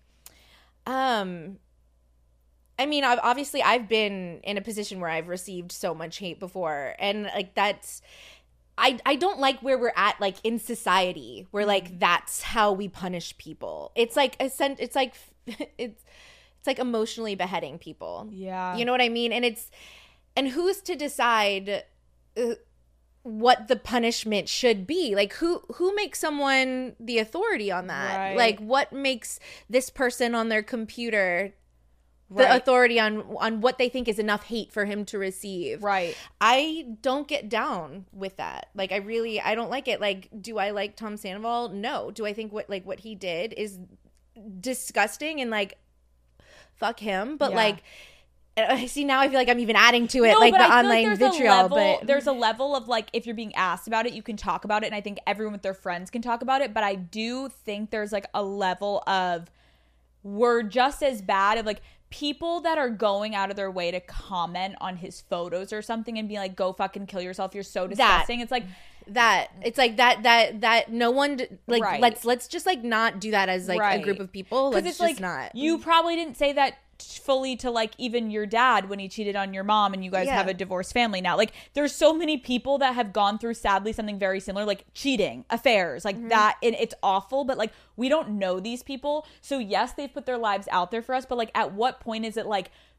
Um, I mean, I've, obviously, I've been in a position where I've received so much hate before, and like that's, I I don't like where we're at, like in society, where like that's how we punish people. It's like a sen- It's like it's it's like emotionally beheading people. Yeah. You know what I mean? And it's and who's to decide uh, what the punishment should be? Like who who makes someone the authority on that? Right. Like what makes this person on their computer the Right. authority on on what they think is enough hate for him to receive? Right. I don't get down with that. Like I really I don't like it. Like do I like Tom Sandoval? No. Do I think what like what he did is disgusting and like fuck him? But Yeah. like I see now I feel like I'm even adding to it No, like but the I feel online like there's vitriol. a level, but there's a level of like if you're being asked about it, you can talk about it, and I think everyone with their friends can talk about it. But I do think there's like a level of we're just as bad of like people that are going out of their way to comment on his photos or something and be like, "Go fucking kill yourself. You're so disgusting." It's like that it's like that that that no one d- like Right. let's let's just like not do that as like Right. a group of people. Let's because it's just like not. you probably didn't say that fully to like even your dad when he cheated on your mom and you guys Yeah. have a divorced family now. Like there's so many people that have gone through sadly something very similar, like cheating, affairs, like that, and it's awful, but like we don't know these people. So yes, they've put their lives out there for us, but like at what point is it like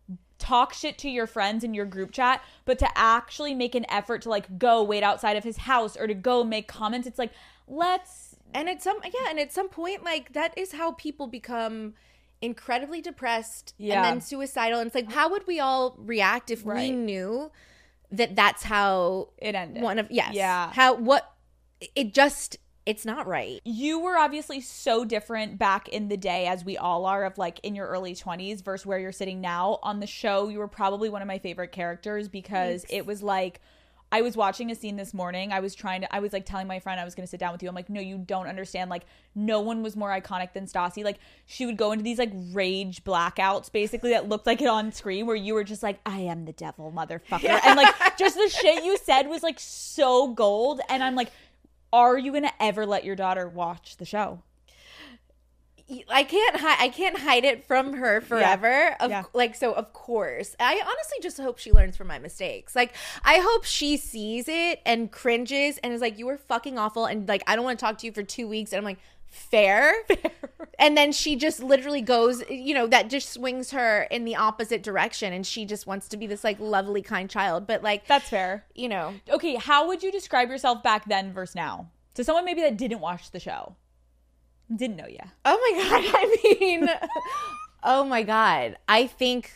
talk shit to your friends in your group chat, but to actually make an effort to like go wait outside of his house or to go make comments. It's like, let's. And at some, yeah. And at some point, like that is how people become incredibly depressed Yeah. and then suicidal. And it's like, how would we all react if we Right. knew that that's how It ended. one of, yes. Yeah. How, what, it just, it's not right. You were obviously so different back in the day, as we all are, of like in your early twenties versus where you're sitting now. On the show, you were probably one of my favorite characters because Thanks. it was like, I was watching a scene this morning. I was trying to, I was like telling my friend I was going to sit down with you. I'm like, no, you don't understand. Like, no one was more iconic than Stassi. Like, she would go into these like rage blackouts, basically, that looked like it on screen, where you were just like, I am the devil, motherfucker. And like, just the shit you said was like so gold. And I'm like, are you going to ever let your daughter watch the show? I can't hide. I can't hide it from her forever. Of, Yeah. Like so, of course. I honestly just hope she learns from my mistakes. Like I hope she sees it and cringes and is like, "You were fucking awful," and like, "I don't want to talk to you for two weeks." And I'm like, "Fair." Fair. And then she just literally goes, you know, that just swings her in the opposite direction, and she just wants to be this like lovely, kind child. But like, That's fair. you know, Okay, how would you describe yourself back then versus now? To someone maybe that didn't watch the show. Didn't know you. oh my god. I mean, oh my god. I think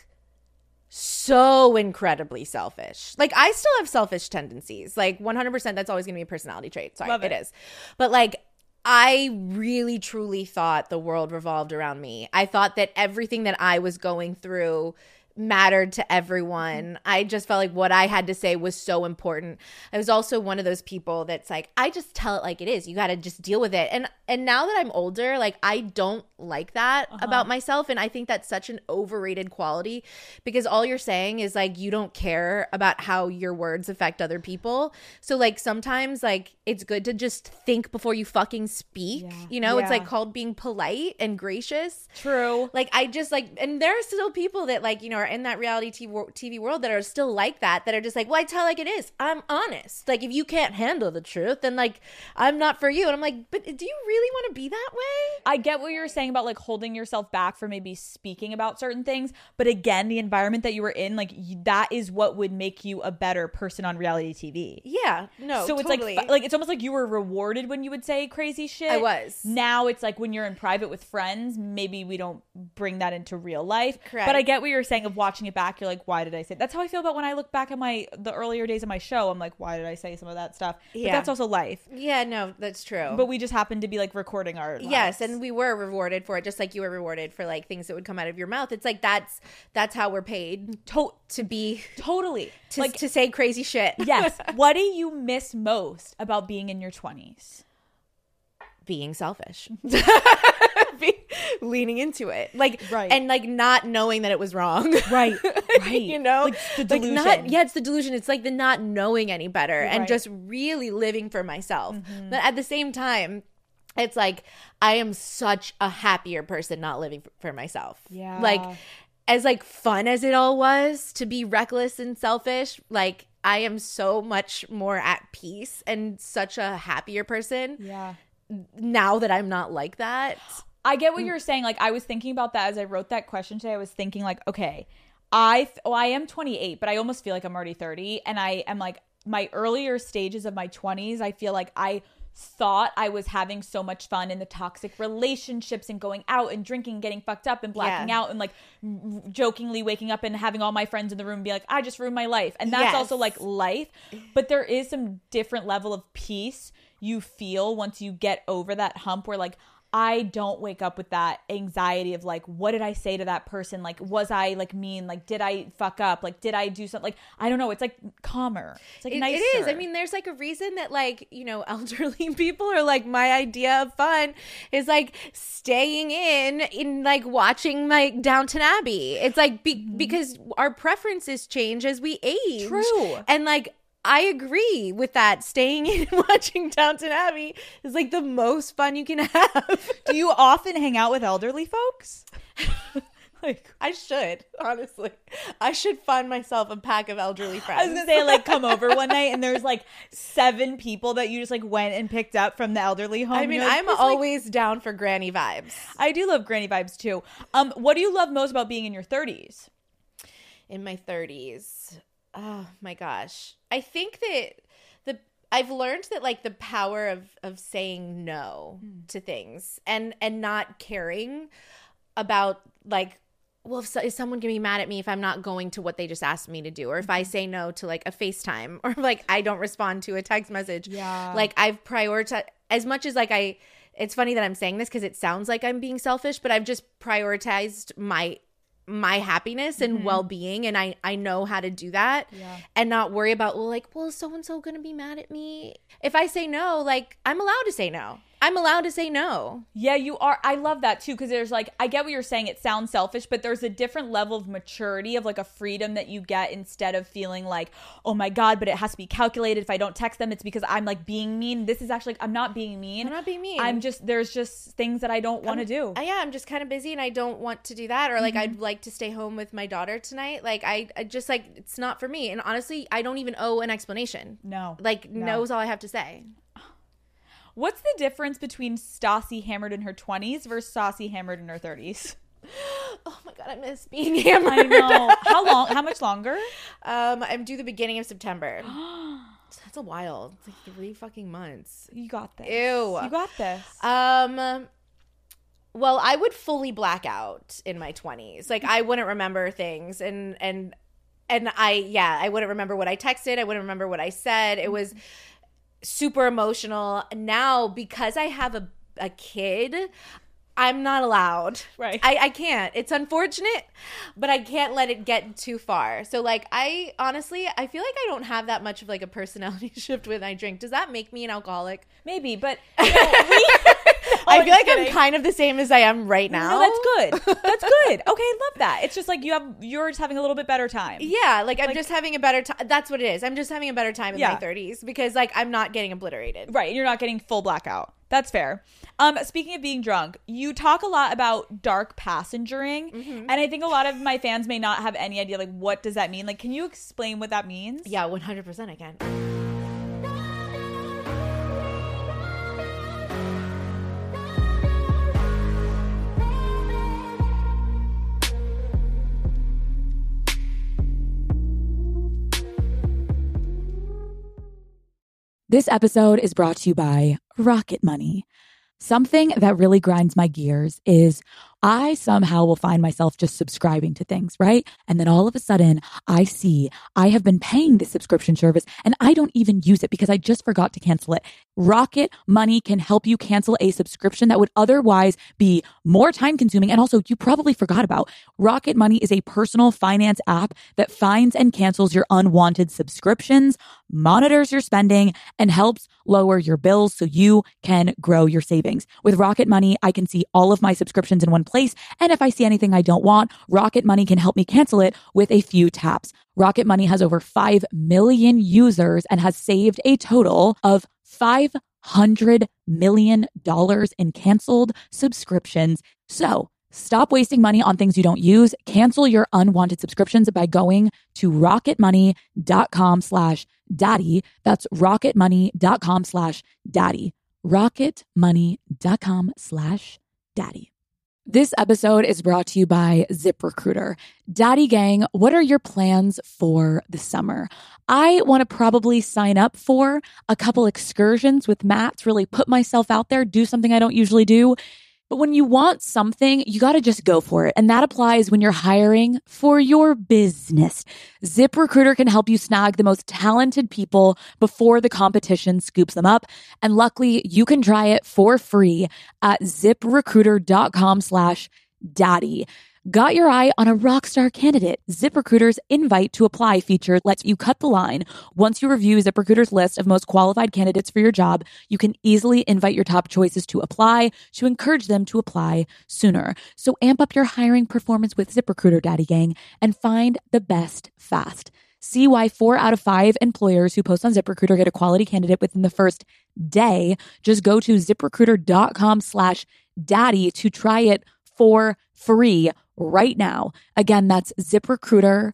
so incredibly selfish. Like I still have selfish tendencies. Like one hundred percent that's always going to be a personality trait. Sorry, Love it. it is. But like I really truly thought the world revolved around me. I thought that everything that I was going through mattered to everyone. I just felt like what I had to say was so important. I was also one of those people that's like, I just tell it like it is. You got to just deal with it. And and now that I'm older, like I don't like that Uh-huh. about myself. And I think that's such an overrated quality because all you're saying is like you don't care about how your words affect other people. So like sometimes like it's good to just think before you fucking speak. Yeah. You know, it's Yeah. like called being polite and gracious. True. Like I just like, and there are still people that like, you know, are in that reality T V, wor- T V world that are still like that, that are just like, well, I tell like it is. I'm honest. Like if you can't handle the truth, then like I'm not for you. And I'm like, but do you really want to be that way? I get what you're saying about like holding yourself back for maybe speaking about certain things. But again, the environment that you were in, like y- that is what would make you a better person on reality T V. Yeah, no, so it's totally. like, like it's almost like you were rewarded when you would say crazy shit. I was. Now it's like when you're in private with friends, maybe we don't bring that into real life. Correct. But I get what you're saying of watching it back. You're like, why did I say? That's how I feel about when I look back at my the earlier days of my show. I'm like, why did I say some of that stuff? But Yeah. that's also life. Yeah, no, that's true. But we just happened to be like recording our yes, lives. and we were rewarded for it, just like you were rewarded for like things that would come out of your mouth. It's like that's that's how we're paid To- to be totally to, like to say crazy shit. yes. What do you miss most about being in your twenties? Being selfish. Be- leaning into it. Like Right. and like not knowing that it was wrong. Right, right. You know? Like the delusion. not, yeah, it's the delusion. It's like the not knowing any better and Right. just really living for myself. But at the same time, it's like I am such a happier person not living for, for myself. Yeah. Like as like fun as it all was to be reckless and selfish, like I am so much more at peace and such a happier person Yeah. now that I'm not like that. I get what you're saying. Like, I was thinking about that as I wrote that question today. I was thinking, like, okay, I, oh, I am twenty-eight, but I almost feel like I'm already thirty. And I am like, my earlier stages of my twenties, I feel like I thought I was having so much fun in the toxic relationships and going out and drinking, getting fucked up and blacking Yeah. out and like jokingly waking up and having all my friends in the room be like, I just ruined my life. And that's Yes. also like life. But there is some different level of peace you feel once you get over that hump where like, I don't wake up with that anxiety of like, what did I say to that person? Like, was I like mean? Like, did I fuck up? Like, did I do something? Like, I don't know. It's like calmer. It's like It- nicer. It is. I mean, there's like a reason that like, you know, elderly people are like, my idea of fun is like staying in, in like watching like Downton Abbey. It's like, be- Mm-hmm. because our preferences change as we age. True. And like, I agree with that. Staying in and watching Downton Abbey is like the most fun you can have. Do you often hang out with elderly folks? Like, I should, honestly. I should find myself a pack of elderly friends. I was gonna say, like, come over one night and there's like seven people that you just like went and picked up from the elderly home. I and mean, you're like, I'm "Just, like-" always down for granny vibes. I do love granny vibes too. Um, what do you love most about being in your thirties? in my thirties. Oh my gosh. I think that the I've learned that like the power of of saying no mm. to things and and not caring about like, well, if so, is someone going to be mad at me if I'm not going to what they just asked me to do? Or if I say no to like a FaceTime, or like I don't respond to a text message. Yeah. Like I've prioritized as much as like I, it's funny that I'm saying this because it sounds like I'm being selfish, but I've just prioritized my my happiness and mm-hmm. well-being, and I, I know how to do that yeah. and not worry about, well, like, well, is so-and-so going to be mad at me? If I say no, like, I'm allowed to say no. I'm allowed to say no. Yeah, you are. I love that too, because there's like, I get what you're saying. It sounds selfish, but there's a different level of maturity, of like a freedom that you get, instead of feeling like, oh my God, but it has to be calculated. If I don't text them, it's because I'm like being mean. This is actually, I'm not being mean. I'm not being mean. I'm just, there's just things that I don't want to do. Uh, yeah, I'm just kind of busy and I don't want to do that. Or like, mm-hmm. I'd like to stay home with my daughter tonight. Like, I, I just like, it's not for me. And honestly, I don't even owe an explanation. No. Like, no. no is all I have to say. What's the difference between Stassi hammered in her twenties versus Stassi hammered in her thirties? Oh my God, I miss being hammered. I know. How long? How much longer? Um, I'm due the beginning of September. That's a while. It's like three fucking months. You got this. Ew. You got this. Um, well, I would fully black out in my twenties. Like, I wouldn't remember things, and and and I yeah, I wouldn't remember what I texted. I wouldn't remember what I said. It was super emotional. Now, because I have a, a kid, I'm not allowed. Right. I, I can't. It's unfortunate, but I can't let it get too far. So, like, I honestly, I feel like I don't have that much of, like, a personality shift when I drink. Does that make me an alcoholic? Maybe, but you know, we... I feel like kidding. I'm kind of the same as I am right now. No, that's good. That's good. Okay, love that. It's just like you have, you're just having a little bit better time. Yeah, like I'm like, just having a better time. That's what it is. I'm just having a better time in yeah. my thirties because like I'm not getting obliterated. Right, you're not getting full blackout. That's fair. Um, speaking of being drunk, you talk a lot about dark passengering, mm-hmm. and I think a lot of my fans may not have any idea, like, what does that mean? Like, can you explain what that means? Yeah, one hundred percent I can. This episode is brought to you by Rocket Money. Something that really grinds my gears is I somehow will find myself just subscribing to things, right? And then all of a sudden I see I have been paying this subscription service and I don't even use it because I just forgot to cancel it. Rocket Money can help you cancel a subscription that would otherwise be more time consuming and also you probably forgot about. Rocket Money is a personal finance app that finds and cancels your unwanted subscriptions, monitors your spending, and helps lower your bills so you can grow your savings. With Rocket Money, I can see all of my subscriptions in one place, and if I see anything I don't want, Rocket Money can help me cancel it with a few taps. Rocket Money has over five million users and has saved a total of five hundred million dollars in canceled subscriptions. So stop wasting money on things you don't use. Cancel your unwanted subscriptions by going to rocketmoney.com slash daddy. That's rocketmoney.com slash daddy. rocketmoney.com slash daddy. This episode is brought to you by ZipRecruiter. Daddy gang, what are your plans for the summer? I want to probably sign up for a couple excursions with Matt to really put myself out there, do something I don't usually do. But when you want something, you got to just go for it. And that applies when you're hiring for your business. ZipRecruiter can help you snag the most talented people before the competition scoops them up. And luckily, you can try it for free at ziprecruiter.com slash daddy. Got your eye on a rockstar candidate? ZipRecruiter's invite to apply feature lets you cut the line. Once you review ZipRecruiter's list of most qualified candidates for your job, you can easily invite your top choices to apply to encourage them to apply sooner. So amp up your hiring performance with ZipRecruiter, Daddy Gang, and find the best fast. See why four out of five employers who post on ZipRecruiter get a quality candidate within the first day. Just go to ziprecruiter.com slash daddy to try it for free right now. Again, that's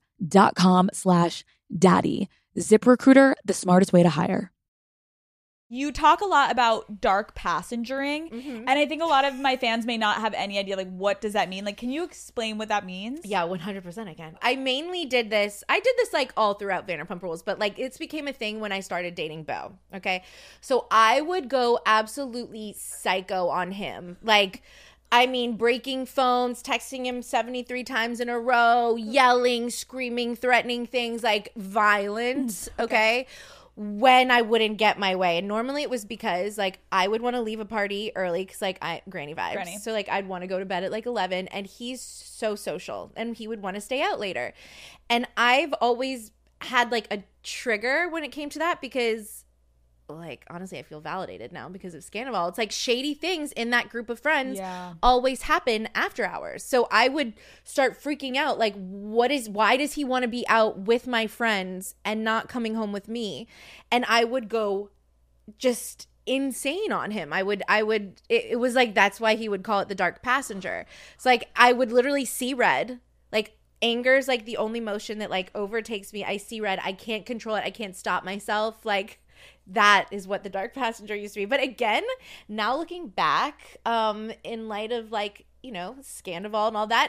ziprecruiter.com slash daddy. ZipRecruiter, the smartest way to hire. you talk a lot about dark passengering, Mm-hmm. and I think a lot of my fans may not have any idea, like, what does that mean? Like, can you explain what that means? Yeah, one hundred percent I can. I mainly did this. I did this like all throughout Vanderpump Rules, but like it's became a thing when I started dating Beau. Okay. So I would go absolutely psycho on him. Like, I mean, breaking phones, texting him seventy-three times in a row, yelling, screaming, threatening things, like violent. Okay. When I wouldn't get my way. And normally it was because like I would want to leave a party early because like I granny vibes. Granny. So like I'd want to go to bed at like eleven, and he's so social and he would want to stay out later. And I've always had like a trigger when it came to that because like honestly I feel validated now because of Scandival. It's like shady things in that group of friends Yeah. always happen after hours. So I would start freaking out like what is why does he want to be out with my friends and not coming home with me? And I would go just insane on him. I would I would it, it was like that's why he would call it the dark passenger. It's like I would literally see red. Like anger is like the only emotion that like overtakes me. I see red. I can't control it. I can't stop myself. Like that is what the dark passenger used to be. But again, now looking back, um, in light of like, you know, Scandival and all that,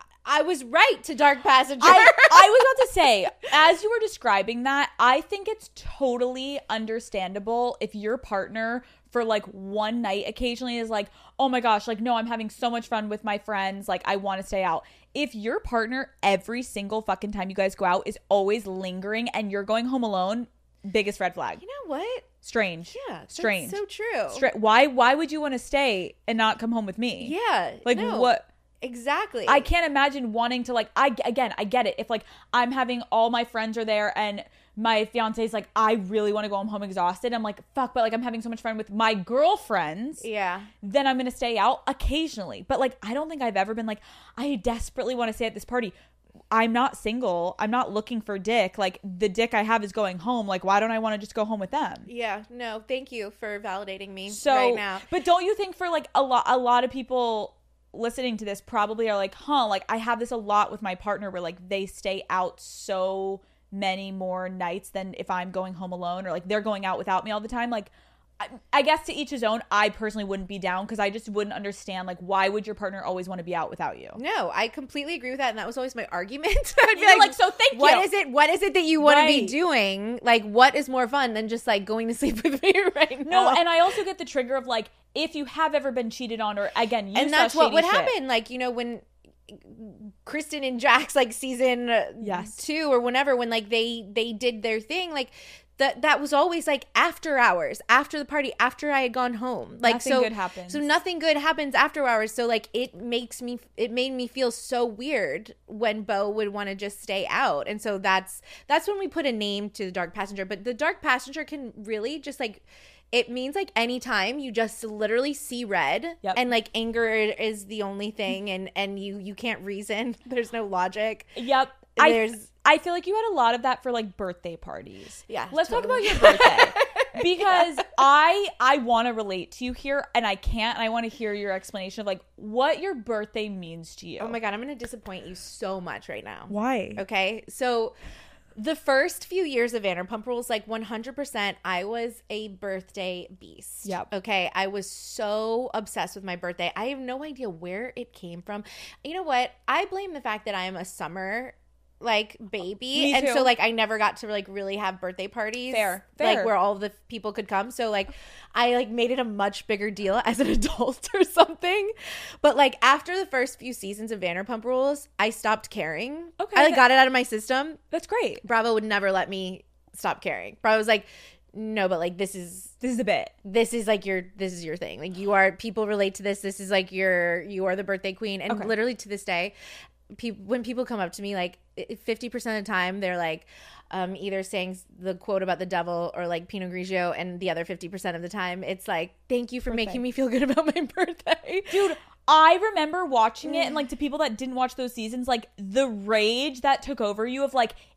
I was right to dark passenger. I, I was about to say, as you were describing that, I think it's totally understandable if your partner for like one night occasionally is like, oh my gosh, like, no, I'm having so much fun with my friends. Like, I want to stay out. If your partner every single fucking time you guys go out is always lingering and you're going home alone, biggest red flag. You know what? Strange. Yeah, that's Strange. so true. Stra- why why would you want to stay and not come home with me? Yeah. Like no, what? Exactly. I can't imagine wanting to like I again, I get it. If like I'm having all my friends are there and my fiance is like, I really want to go home home exhausted. I'm like, fuck, but like I'm having so much fun with my girlfriends. Yeah. Then I'm going to stay out occasionally. But like I don't think I've ever been like, I desperately want to stay at this party. I'm not single. I'm not looking for dick. Like the dick I have is going home. Like why don't I want to just go home with them? Yeah. No, thank you for validating me So, right now. But don't you think for like a lot a lot of people listening to this probably are like, huh, like I have this a lot with my partner where like they stay out so many more nights than if I'm going home alone, or like they're going out without me all the time. Like I, I guess to each his own. I personally wouldn't be down because I just wouldn't understand like why would your partner always want to be out without you? No, I completely agree with that, and that was always my argument. I'd be You're like, so thank what you. is it? What is it that you want to be Right. doing? Like, what is more fun than just like going to sleep with me right No, now? and I also get the trigger of like if you have ever been cheated on, or again, you and saw that's what shady would shit. happen. Like, you know, when Kristen and Jax like season uh, Yes. two or whenever, when like they they did their thing, like that that was always like after hours, after the party, after I had gone home. Like Nothing so good happens. So nothing good happens after hours. So like it makes me it made me feel so weird when Beau would want to just stay out. And so that's that's when we put a name to the dark passenger. But the dark passenger can really just like it means like anytime you just literally see red Yep. and like anger is the only thing, and and you you can't reason. There's no logic. Yep. I, There's- I feel like you had a lot of that for like birthday parties. Yeah, Let's totally. talk about your birthday. Because I I want to relate to you here and I can't, and I want to hear your explanation of like what your birthday means to you. Oh my god, I'm gonna disappoint you so much right now. Why? Okay, so the first few years of Vanderpump Rules, like one hundred percent, I was a birthday beast. Yep. Okay, I was so obsessed with my birthday. I have no idea where it came from. You know what? I blame the fact that I am a summer like baby, Me and too. so like I never got to like really have birthday parties. Fair, like fair. where all the people could come. So like I like made it a much bigger deal as an adult or something. But like after the first few seasons of Vanderpump Rules, I stopped caring. Okay, I like that- got it out of my system. That's great. Bravo would never let me stop caring. Bravo was like, no, but like this is This is a bit. this is like your this is your thing. Like you are people relate to this. This is like your you are the birthday queen. And Okay. literally to this day, people when people come up to me, like fifty percent of the time they're like um either saying the quote about the devil or like Pinot Grigio, and the other fifty percent of the time it's like, thank you for Birthday. making me feel good about my birthday. Dude, I remember watching it, and like to people that didn't watch those seasons, like the rage that took over you of like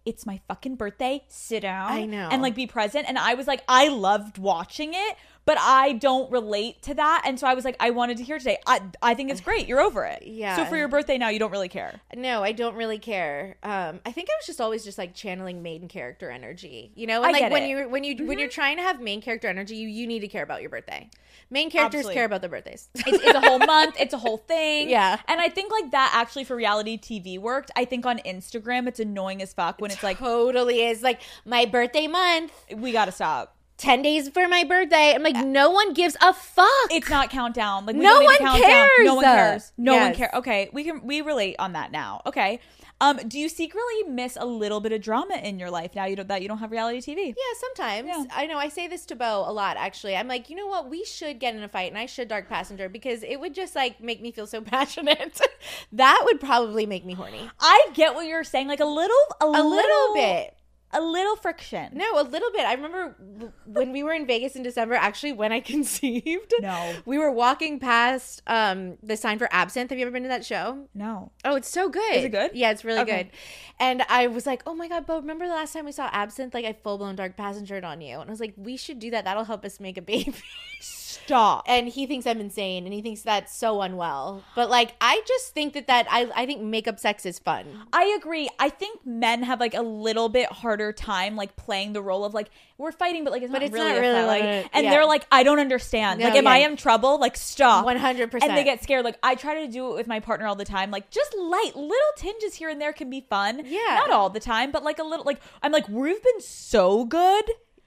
it's my fucking birthday. Sit down. I know. And like be present. And I was like, I loved watching it, but I don't relate to that. And so I was like, I wanted to hear today. I I think it's great. You're over it. Yeah. So for your birthday now, you don't really care. No, I don't really care. Um, I think I was just always just like channeling main character energy, you know. And I like get when it. you're when you mm-hmm. when you're trying to have main character energy, you you need to care about your birthday. Main characters Absolutely. care about their birthdays. It's, it's a whole month. It's a whole thing. Yeah. And I think like that actually for reality T V worked. I think on Instagram it's annoying as fuck when it's like totally is like my birthday month. We gotta stop. ten days for my birthday. I'm like, no one gives a fuck. It's not countdown. Like we no don't need one to count cares. Down. No one cares. No yes. one cares. Okay, we can we relate on that now. Okay. Um, do you secretly miss a little bit of drama in your life now you don't that you don't have reality T V? Yeah, sometimes. Yeah. I know I say this to Bo a lot actually. I'm like, you know what? We should get in a fight and I should Dark Passenger because it would just like make me feel so passionate. That would probably make me horny. I get what you're saying. Like a little a, A little, little bit. A little friction. No, a little bit. I remember when we were in Vegas in December, actually when I conceived. No. We were walking past um, the sign for Absinthe. Have you ever been to that show? No. Oh, it's so good. Is it good? Yeah, it's really Okay. good. And I was like, oh my God, Bo, remember the last time we saw Absinthe? Like I full-blown Dark Passengered on you. And I was like, we should do that. That'll help us make a baby. Stop. And he thinks I'm insane and he thinks that's so unwell. But like, I just think that that, I, I think makeup sex is fun. I agree. I think men have like a little bit harder time like playing the role of like we're fighting, but like it's But not it's really not a really fight. Like, like- and yeah. they're like, I don't understand. No, like, am yeah. I in trouble? Like, stop. one hundred percent. And they get scared. Like, I try to do it with my partner all the time. Like, just light little tinges here and there can be fun. Yeah. Not all the time, but like a little. Like, I'm like, we've been so good.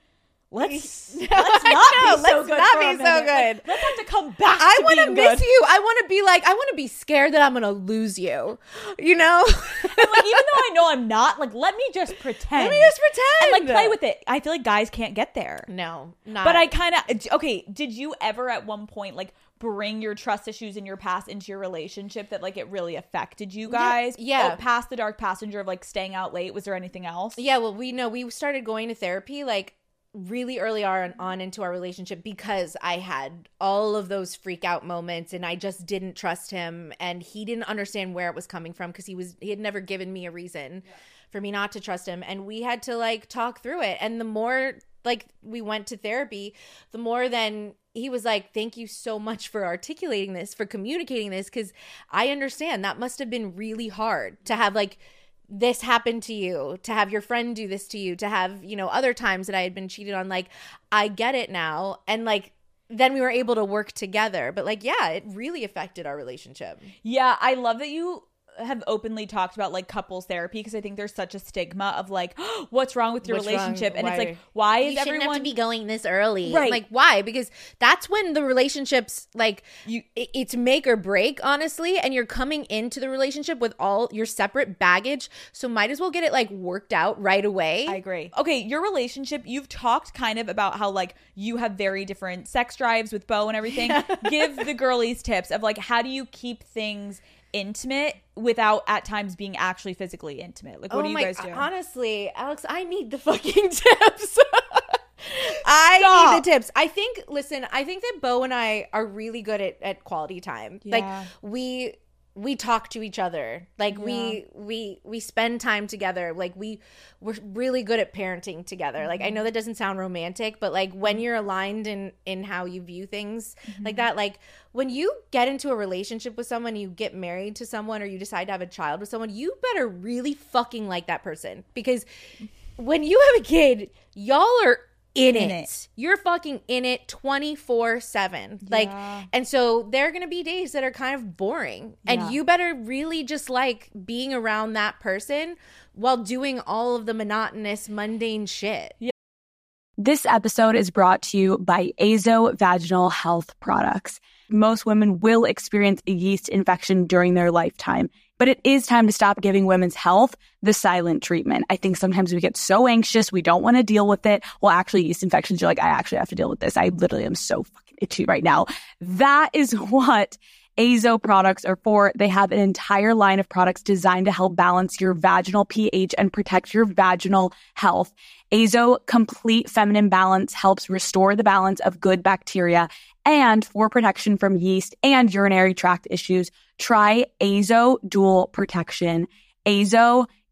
Let's let's not know, be so let's good. not for a be so minute. good. Like, let's have to come back. I want to miss you. I want to be like, I want to be scared that I'm going to lose you. You know? And like, even though I know I'm not, like, let me just pretend. Let me just pretend. And like play with it. I feel like guys can't get there. No, not. But I kind of okay. Did you ever at one point like bring your trust issues in your past into your relationship that like it really affected you guys? Yeah. Oh, past the dark passenger of like staying out late. Was there anything else? Yeah, well, we know we started going to therapy like really early on, on into our relationship because I had all of those freak out moments and I just didn't trust him and he didn't understand where it was coming from because he was he had never given me a reason yeah. for me not to trust him, and we had to like talk through it. And the more like we went to therapy, the more then he was like, thank you so much for articulating this, for communicating this, because I understand that must have been really hard to have like this happened to you, to have your friend do this to you, to have, you know, other times that I had been cheated on. Like, I get it now. And like, then we were able to work together. But like, yeah, it really affected our relationship. Yeah, I love that you have openly talked about like couples therapy because I think there's such a stigma of like, oh, what's wrong with your What's relationship? wrong? And Why? it's like, why is you shouldn't everyone have to be going this early? Right. Like, why? Because that's when the relationship's like, you, it- it's make or break, honestly. And you're coming into the relationship with all your separate baggage. So might as well get it like worked out right away. I agree. Okay, your relationship, you've talked kind of about how like you have very different sex drives with Bo and everything. Give the girlies tips of like, how do you keep things intimate without at times being actually physically intimate? Like, what oh do you my, guys do? Honestly, Alex, I need the fucking tips. I Stop. need the tips. I think, listen, I think that Bo and I are really good at, at quality time. Yeah. Like we we talk to each other. Like we we we spend time together. Like we we're really good at parenting together. Mm-hmm. Like I know that doesn't sound romantic, but like when you're aligned in in how you view things mm-hmm. like that, like when you get into a relationship with someone, you get married to someone or you decide to have a child with someone, you better really fucking like that person, because when you have a kid, y'all are in, In it. it. You're fucking in it twenty-four seven. Like, and so there are going to be days that are kind of boring. And Yeah. you better really just like being around that person while doing all of the monotonous, mundane shit. This episode is brought to you by Azo Vaginal Health Products. Most women will experience a yeast infection during their lifetime, but it is time to stop giving women's health the silent treatment. I think sometimes we get so anxious, we don't want to deal with it. Well, actually, yeast infections, you're like, I actually have to deal with this. I literally am so fucking itchy right now. That is what Azo products are for. They have an entire line of products designed to help balance your vaginal pH and protect your vaginal health. Azo Complete Feminine Balance helps restore the balance of good bacteria, and for protection from yeast and urinary tract issues, try Azo Dual Protection. Azo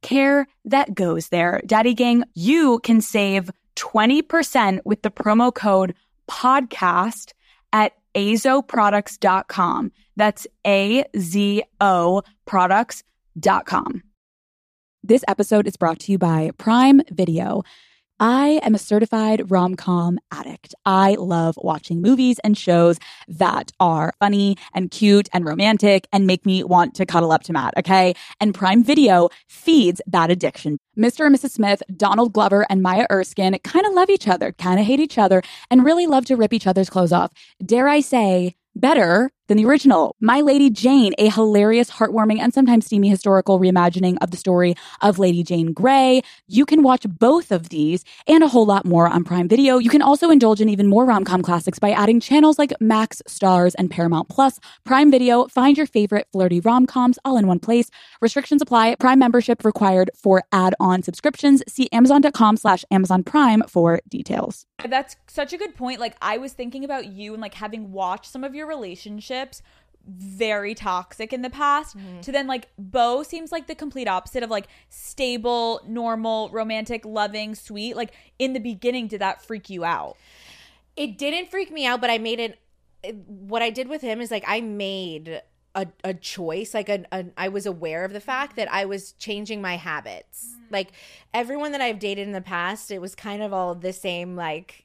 care that goes there. Daddy Gang, you can save twenty percent with the promo code podcast at azo products dot com. That's A Z O products dot com. This episode is brought to you by Prime Video. I am a certified rom-com addict. I love watching movies and shows that are funny and cute and romantic and make me want to cuddle up to Matt, okay? And Prime Video feeds that addiction. Mister and Missus Smith, Donald Glover, and Maya Erskine kind of love each other, kind of hate each other, and really love to rip each other's clothes off. Dare I say, better than the original. My Lady Jane, a hilarious, heartwarming, and sometimes steamy historical reimagining of the story of Lady Jane Grey. You can watch both of these and a whole lot more on Prime Video. You can also indulge in even more rom-com classics by adding channels like Max, Stars, and Paramount Plus. Prime Video, find your favorite flirty rom-coms all in one place. Restrictions apply. Prime membership required for add-on subscriptions. See amazon.com slash Amazon Prime for details. That's such a good point. Like, I was thinking about you and like having watched some of your relationships very toxic in the past mm-hmm. to then like Beau seems like the complete opposite of like stable, normal, romantic, loving, sweet. Like in the beginning, did that freak you out? It didn't freak me out, but I made it. What I did with him is like I made a, a choice. Like a, a, I was aware of the fact that I was changing my habits. Mm. Like everyone that I've dated in the past, it was kind of all the same, like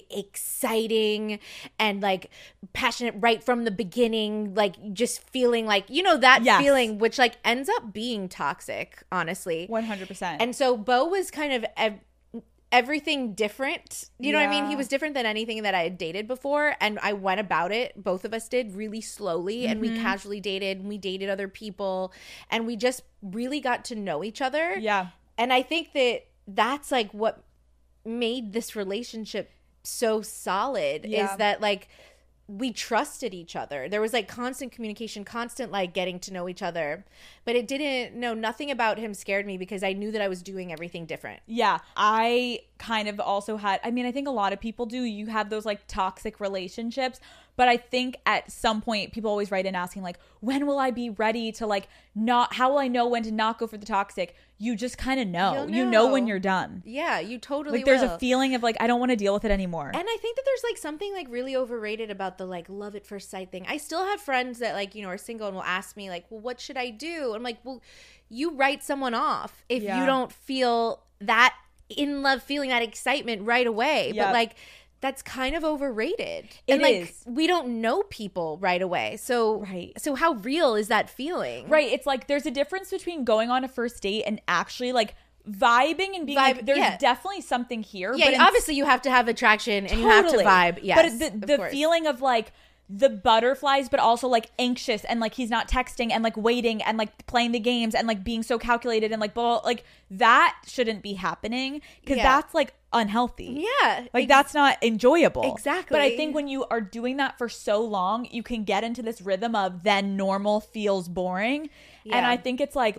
exciting and like passionate right from the beginning, like just feeling like, you know, that yes. feeling, which like ends up being toxic, honestly. one hundred percent. And so Beau was kind of ev- everything different. You know yeah. what I mean? He was different than anything that I had dated before. And I went about it, both of us did, really slowly. Mm-hmm. And we casually dated and we dated other people. And we just really got to know each other. Yeah. And I think that that's like what made this relationship so solid yeah. is that like we trusted each other. There was like constant communication, constant like getting to know each other. But it didn't, no, nothing about him scared me because I knew that I was doing everything different. Yeah. I kind of also had, I mean, I think a lot of people do. You have those like toxic relationships. But I think at some point people always write in asking like, when will I be ready to like not, how will I know when to not go for the toxic? You just kind of know. know. You know when you're done. Yeah, you totally Like there's will. a feeling of like, I don't want to deal with it anymore. And I think that there's like something like really overrated about the like love at first sight thing. I still have friends that like, you know, are single and will ask me like, well, what should I do? I'm like, well, you write someone off if yeah. you don't feel that in love, feeling that excitement right away. Yep. But like, that's kind of overrated. It and like is. We don't know people right away. So right. so how real is that feeling? Right. It's like there's a difference between going on a first date and actually like vibing and being Vibe, like there's yeah. definitely something here. Yeah, but obviously you have to have attraction and totally. You have to vibe. Yes. But the, the feeling of like the butterflies, but also like anxious and like he's not texting and like waiting and like playing the games and like being so calculated and like blah, like that shouldn't be happening because yeah. that's like unhealthy. Yeah. Like ex- that's not enjoyable. Exactly. But I think when you are doing that for so long, you can get into this rhythm of then normal feels boring. Yeah. And I think it's like,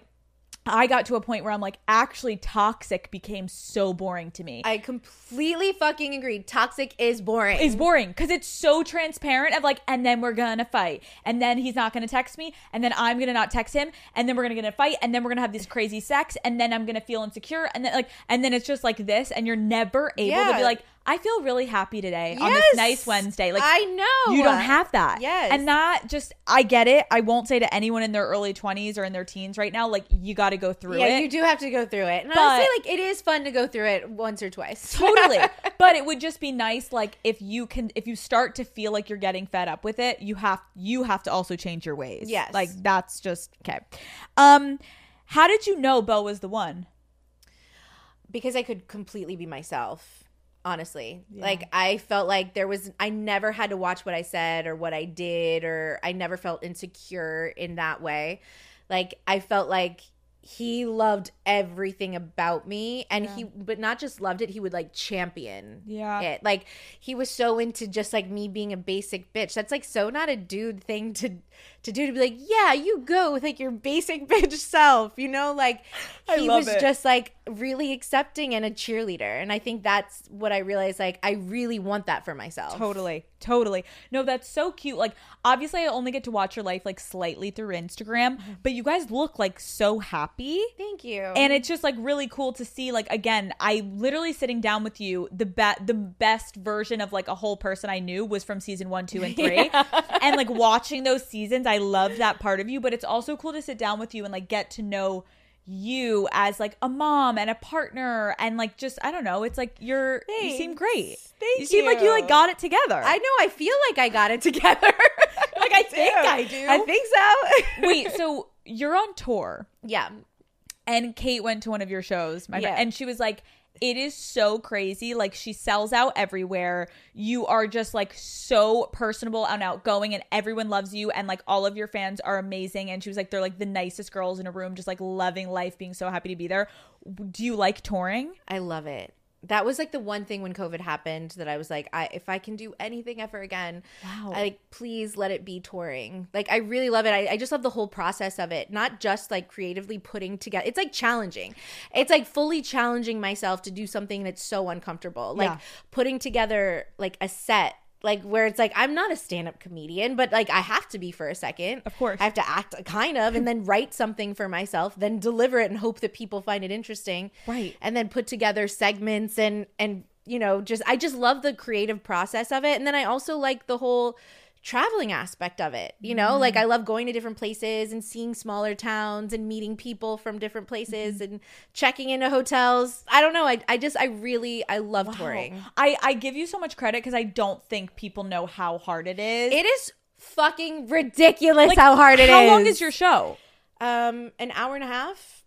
I got to a point where I'm like, actually toxic became so boring to me. I completely fucking agree. Toxic is boring. It's boring because it's so transparent of like, and then we're gonna fight. And then he's not gonna text me. And then I'm gonna not text him. And then we're gonna get in a fight. And then we're gonna have this crazy sex. And then I'm gonna feel insecure. And then like, and then it's just like this. And you're never able yeah. to be like, I feel really happy today yes. on this nice Wednesday. Like I know. You don't have that. Yes. And that just, I get it. I won't say to anyone in their early twenties or in their teens right now, like you got to go through yeah, it. Yeah, you do have to go through it. And but, honestly, like it is fun to go through it once or twice. Totally. But it would just be nice, like if you can, if you start to feel like you're getting fed up with it, you have, you have to also change your ways. Yes. Like that's just, okay. Um, how did you know Beau was the one? Because I could completely be myself. Honestly, yeah. like I felt like there was, I never had to watch what I said or what I did, or I never felt insecure in that way. Like I felt like he loved everything about me and yeah. he, but not just loved it, he would like champion yeah. it. Like he was so into just like me being a basic bitch. That's like so not a dude thing to, to do to be like, yeah, you go with like your basic bitch self, you know, like I he love was it. just like really accepting and a cheerleader. And I think that's what I realized, like I really want that for myself. Totally. Totally. No, that's so cute. Like, obviously I only get to watch your life like slightly through Instagram, but you guys look like so happy. Thank you. And it's just like really cool to see, like, again, I literally sitting down with you, the be- the best version of like a whole person I knew was from season one, two, and three. Yeah. And like watching those seasons, I love that part of you, but it's also cool to sit down with you and like get to know you as like a mom and a partner and like just I don't know, it's like you're Thanks. you seem great. Thank you seem like you like got it together. I know, I feel like I got it together. like I think I do. I think so. Wait, so you're on tour. Yeah. And Kate went to one of your shows, my Yeah. friend, and she was like, it is so crazy. Like, she sells out everywhere. You are just like so personable and outgoing, and everyone loves you. And like all of your fans are amazing. And she was like, they're like the nicest girls in a room, just like loving life, being so happy to be there. Do you like touring? I love it. That was like the one thing when COVID happened that I was like, I if I can do anything ever again, Wow. I like please let it be touring. Like I really love it. I, I just love the whole process of it, not just like creatively putting together. It's like challenging. It's like fully challenging myself to do something that's so uncomfortable. Like Yeah. putting together like a set. Like where it's like I'm not a stand-up comedian, but like I have to be for a second. Of course. I have to act kind of and then write something for myself, then deliver it and hope that people find it interesting. Right. And then put together segments and and you know, just I just love the creative process of it. And then I also like the whole traveling aspect of it. You know, mm-hmm. like I love going to different places and seeing smaller towns and meeting people from different places mm-hmm. and checking into hotels. I don't know. I I just I really I love Wow. touring. I, I give you so much credit because I don't think people know how hard it is. It is fucking ridiculous Like, how hard it how is. long is your show? Um, an hour and a half.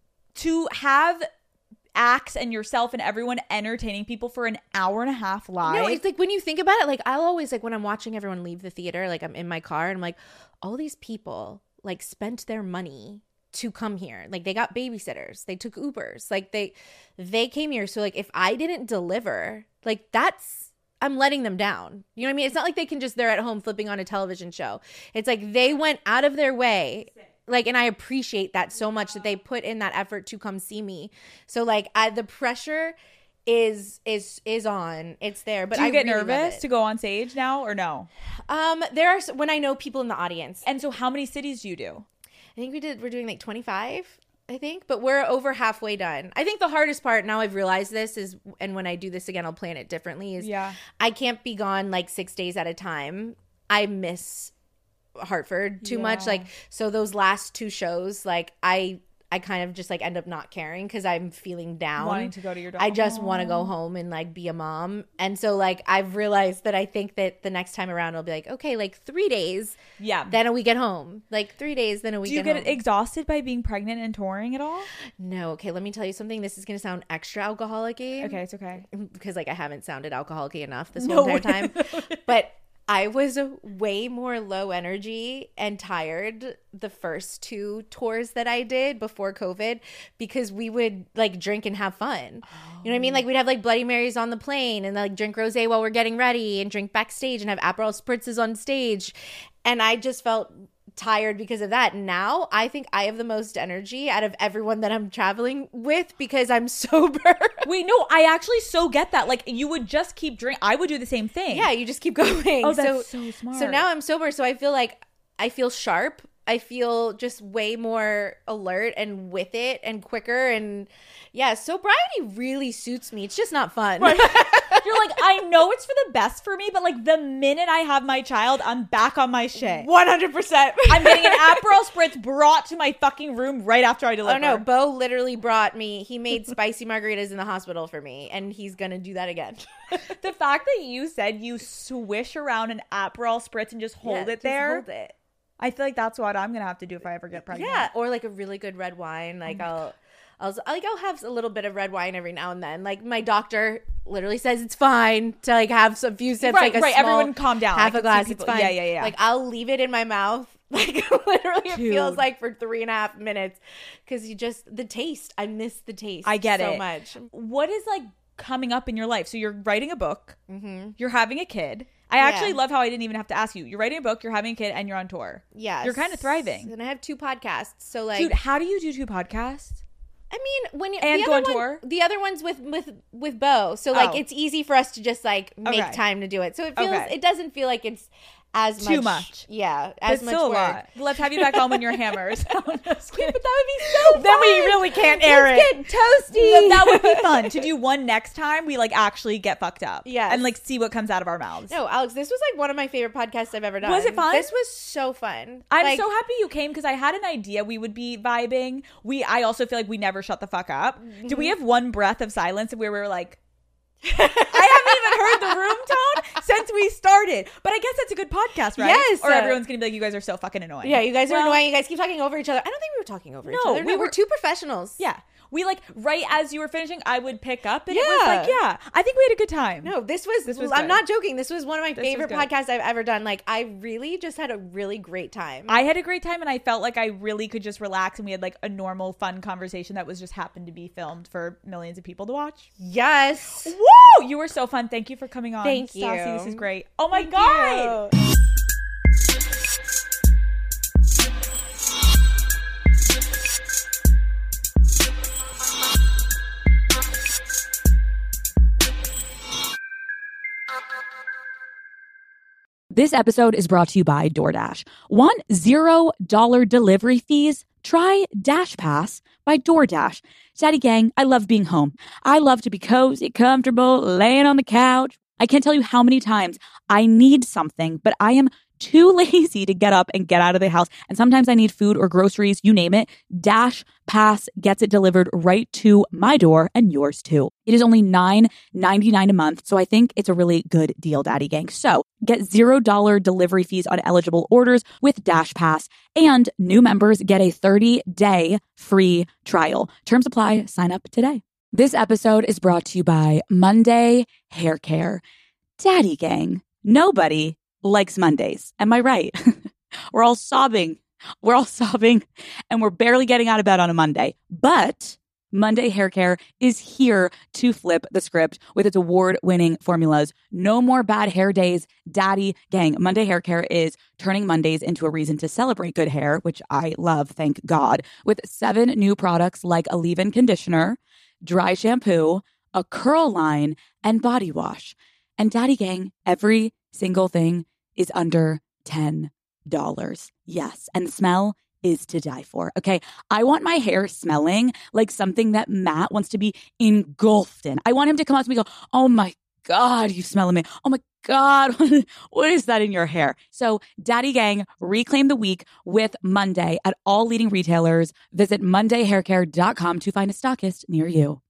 To have acts and yourself and everyone entertaining people for an hour and a half live. No, it's like when you think about it, like I'll always like when I'm watching everyone leave the theater, like I'm in my car and I'm like, all these people like spent their money to come here. Like they got babysitters, they took Ubers, like they they came here. So like if I didn't deliver, like that's I'm letting them down. You know what I mean? It's not like they can just they're at home flipping on a television show. It's like they went out of their way. Like, and I appreciate that so much that they put in that effort to come see me. So like I, the pressure is is is on. It's there. But do you I get really love nervous it. to go on stage now or no? Um, there are s- when I know people in the audience. And so how many cities do you do? I think we did. We're doing like twenty-five. I think, but we're over halfway done. I think the hardest part now I've realized this is, and when I do this again, I'll plan it differently. Is Yeah. I can't be gone like six days at a time. I miss Hartford too Yeah. much. Like, so those last two shows, like I, I kind of just like end up not caring because I'm feeling down. Wanting to go to your dog. I just want to go home and like be a mom. And so like I've realized that I think that the next time around I'll be like, okay, like three days. Yeah. Then a week at home. Like three days, then a week Do you at get home. exhausted by being pregnant and touring at all? No. Okay, let me tell you something. This is going to sound extra alcoholic-y. Okay, it's okay. Because like I haven't sounded alcoholic-y enough this No whole entire way. time. But I was way more low energy and tired the first two tours that I did before COVID because we would like drink and have fun. Oh. You know what I mean? Like we'd have like Bloody Marys on the plane and like drink rosé while we're getting ready and drink backstage and have Aperol spritzes on stage. And I just felt tired because of that. Now I think I have the most energy out of everyone that I'm traveling with because I'm sober. Wait, no, I actually so get that. Like you would just keep drink. I would do the same thing. Yeah, you just keep going. Oh, that's so smart. So now I'm sober, so I feel like I feel sharp. I feel just way more alert and with it and quicker. And yeah, sobriety really suits me. It's just not fun. Right. You're like, I know it's for the best for me, but like the minute I have my child, I'm back on my shit. one hundred percent. I'm getting an Aperol Spritz brought to my fucking room right after I deliver. Oh no, Bo literally brought me, he made spicy margaritas in the hospital for me, and he's going to do that again. The fact that you said you swish around an Aperol Spritz and just hold Yeah, it just there. hold it. I feel like that's what I'm going to have to do if I ever get pregnant. Yeah, or like a really good red wine. Like I'll, I'll, like I'll have a little bit of red wine every now and then. Like my doctor literally says it's fine to like have some few sips. Right, like a right. small, Everyone calm down. I half can a see glass. people- It's fine. Yeah, yeah, yeah. Like I'll leave it in my mouth. Like literally, it Dude. feels like for three and a half minutes because you just the taste. I miss the taste. I get so it. much. What is like coming up in your life? So you're writing a book. Mm-hmm. You're having a kid. I actually Yeah. love how I didn't even have to ask you. You're writing a book, you're having a kid, and you're on tour. Yes. You're kind of thriving. And I have two podcasts. So like Dude, how do you do two podcasts? I mean, when you, And the go other on one, tour? the other one's with with with Bo, so like Oh. it's easy for us to just like make Okay. time to do it. So it feels Okay. it doesn't feel like it's as Too much, much. yeah, as It's much still work. a lot. Let's have you back home in your hammers. I'm just kidding. But that would be so fun. Then we really can't air Let's it. get toasty. Th- that would be fun to do one next time. We like actually get fucked up, Yes. and like see what comes out of our mouths. No, Alex, this was like one of my favorite podcasts I've ever done. Was it fun? This was so fun. I'm Like, so happy you came because I had an idea we would be vibing. We, I also feel like we never shut the fuck up. Do we have one breath of silence where we were like, I haven't even heard the room tone since we started. But I guess that's a good podcast, right? Yes. Or everyone's gonna be like, you guys are so fucking annoying. Yeah, you guys are Well, annoying. You guys keep talking over each other. I don't think we were talking over each No, other. we No, we're were- two professionals. Yeah. We like right as you were finishing, I would pick up and it was Yeah. like, yeah, I think we had a good time. No, this was, This was I'm good. not joking. This was one of my was favorite good. podcasts I've ever done. Like, I really just had a really great time. I had a great time and I felt like I really could just relax and we had like a normal fun conversation that was just happened to be filmed for millions of people to watch. yes. Woo! You were so fun. Thank you for coming on. Thank Stassi, you. this is great. Oh my Thank god. you. This episode is brought to you by DoorDash. Want zero dollar delivery fees? Try Dash Pass by DoorDash. Daddy gang, I love being home. I love to be cozy, comfortable, laying on the couch. I can't tell you how many times I need something, but I am too lazy to get up and get out of the house. And sometimes I need food or groceries, you name it. Dash Pass gets it delivered right to my door and yours too. It is only nine ninety-nine a month, so I think it's a really good deal, Daddy Gang. So get zero dollar delivery fees on eligible orders with Dash Pass, and new members get a thirty day free trial. Terms apply. Sign up today. This episode is brought to you by Monday Hair Care. Daddy Gang, nobody likes Mondays. Am I right? We're all sobbing. We're all sobbing and we're barely getting out of bed on a Monday. But Monday Hair Care is here to flip the script with its award-winning formulas. No more bad hair days, Daddy Gang. Monday Hair Care is turning Mondays into a reason to celebrate good hair, which I love, thank God, with seven new products like a leave-in conditioner, dry shampoo, a curl line, and body wash. And Daddy Gang, every single thing is under ten dollars. Yes, and the smell is to die for. Okay, I want my hair smelling like something that Matt wants to be engulfed in. I want him to come up to me and go, oh my God, you smell amazing. Oh my God, what is that in your hair? So Daddy Gang, reclaim the week with Monday at all leading retailers. Visit monday hair care dot com to find a stockist near you.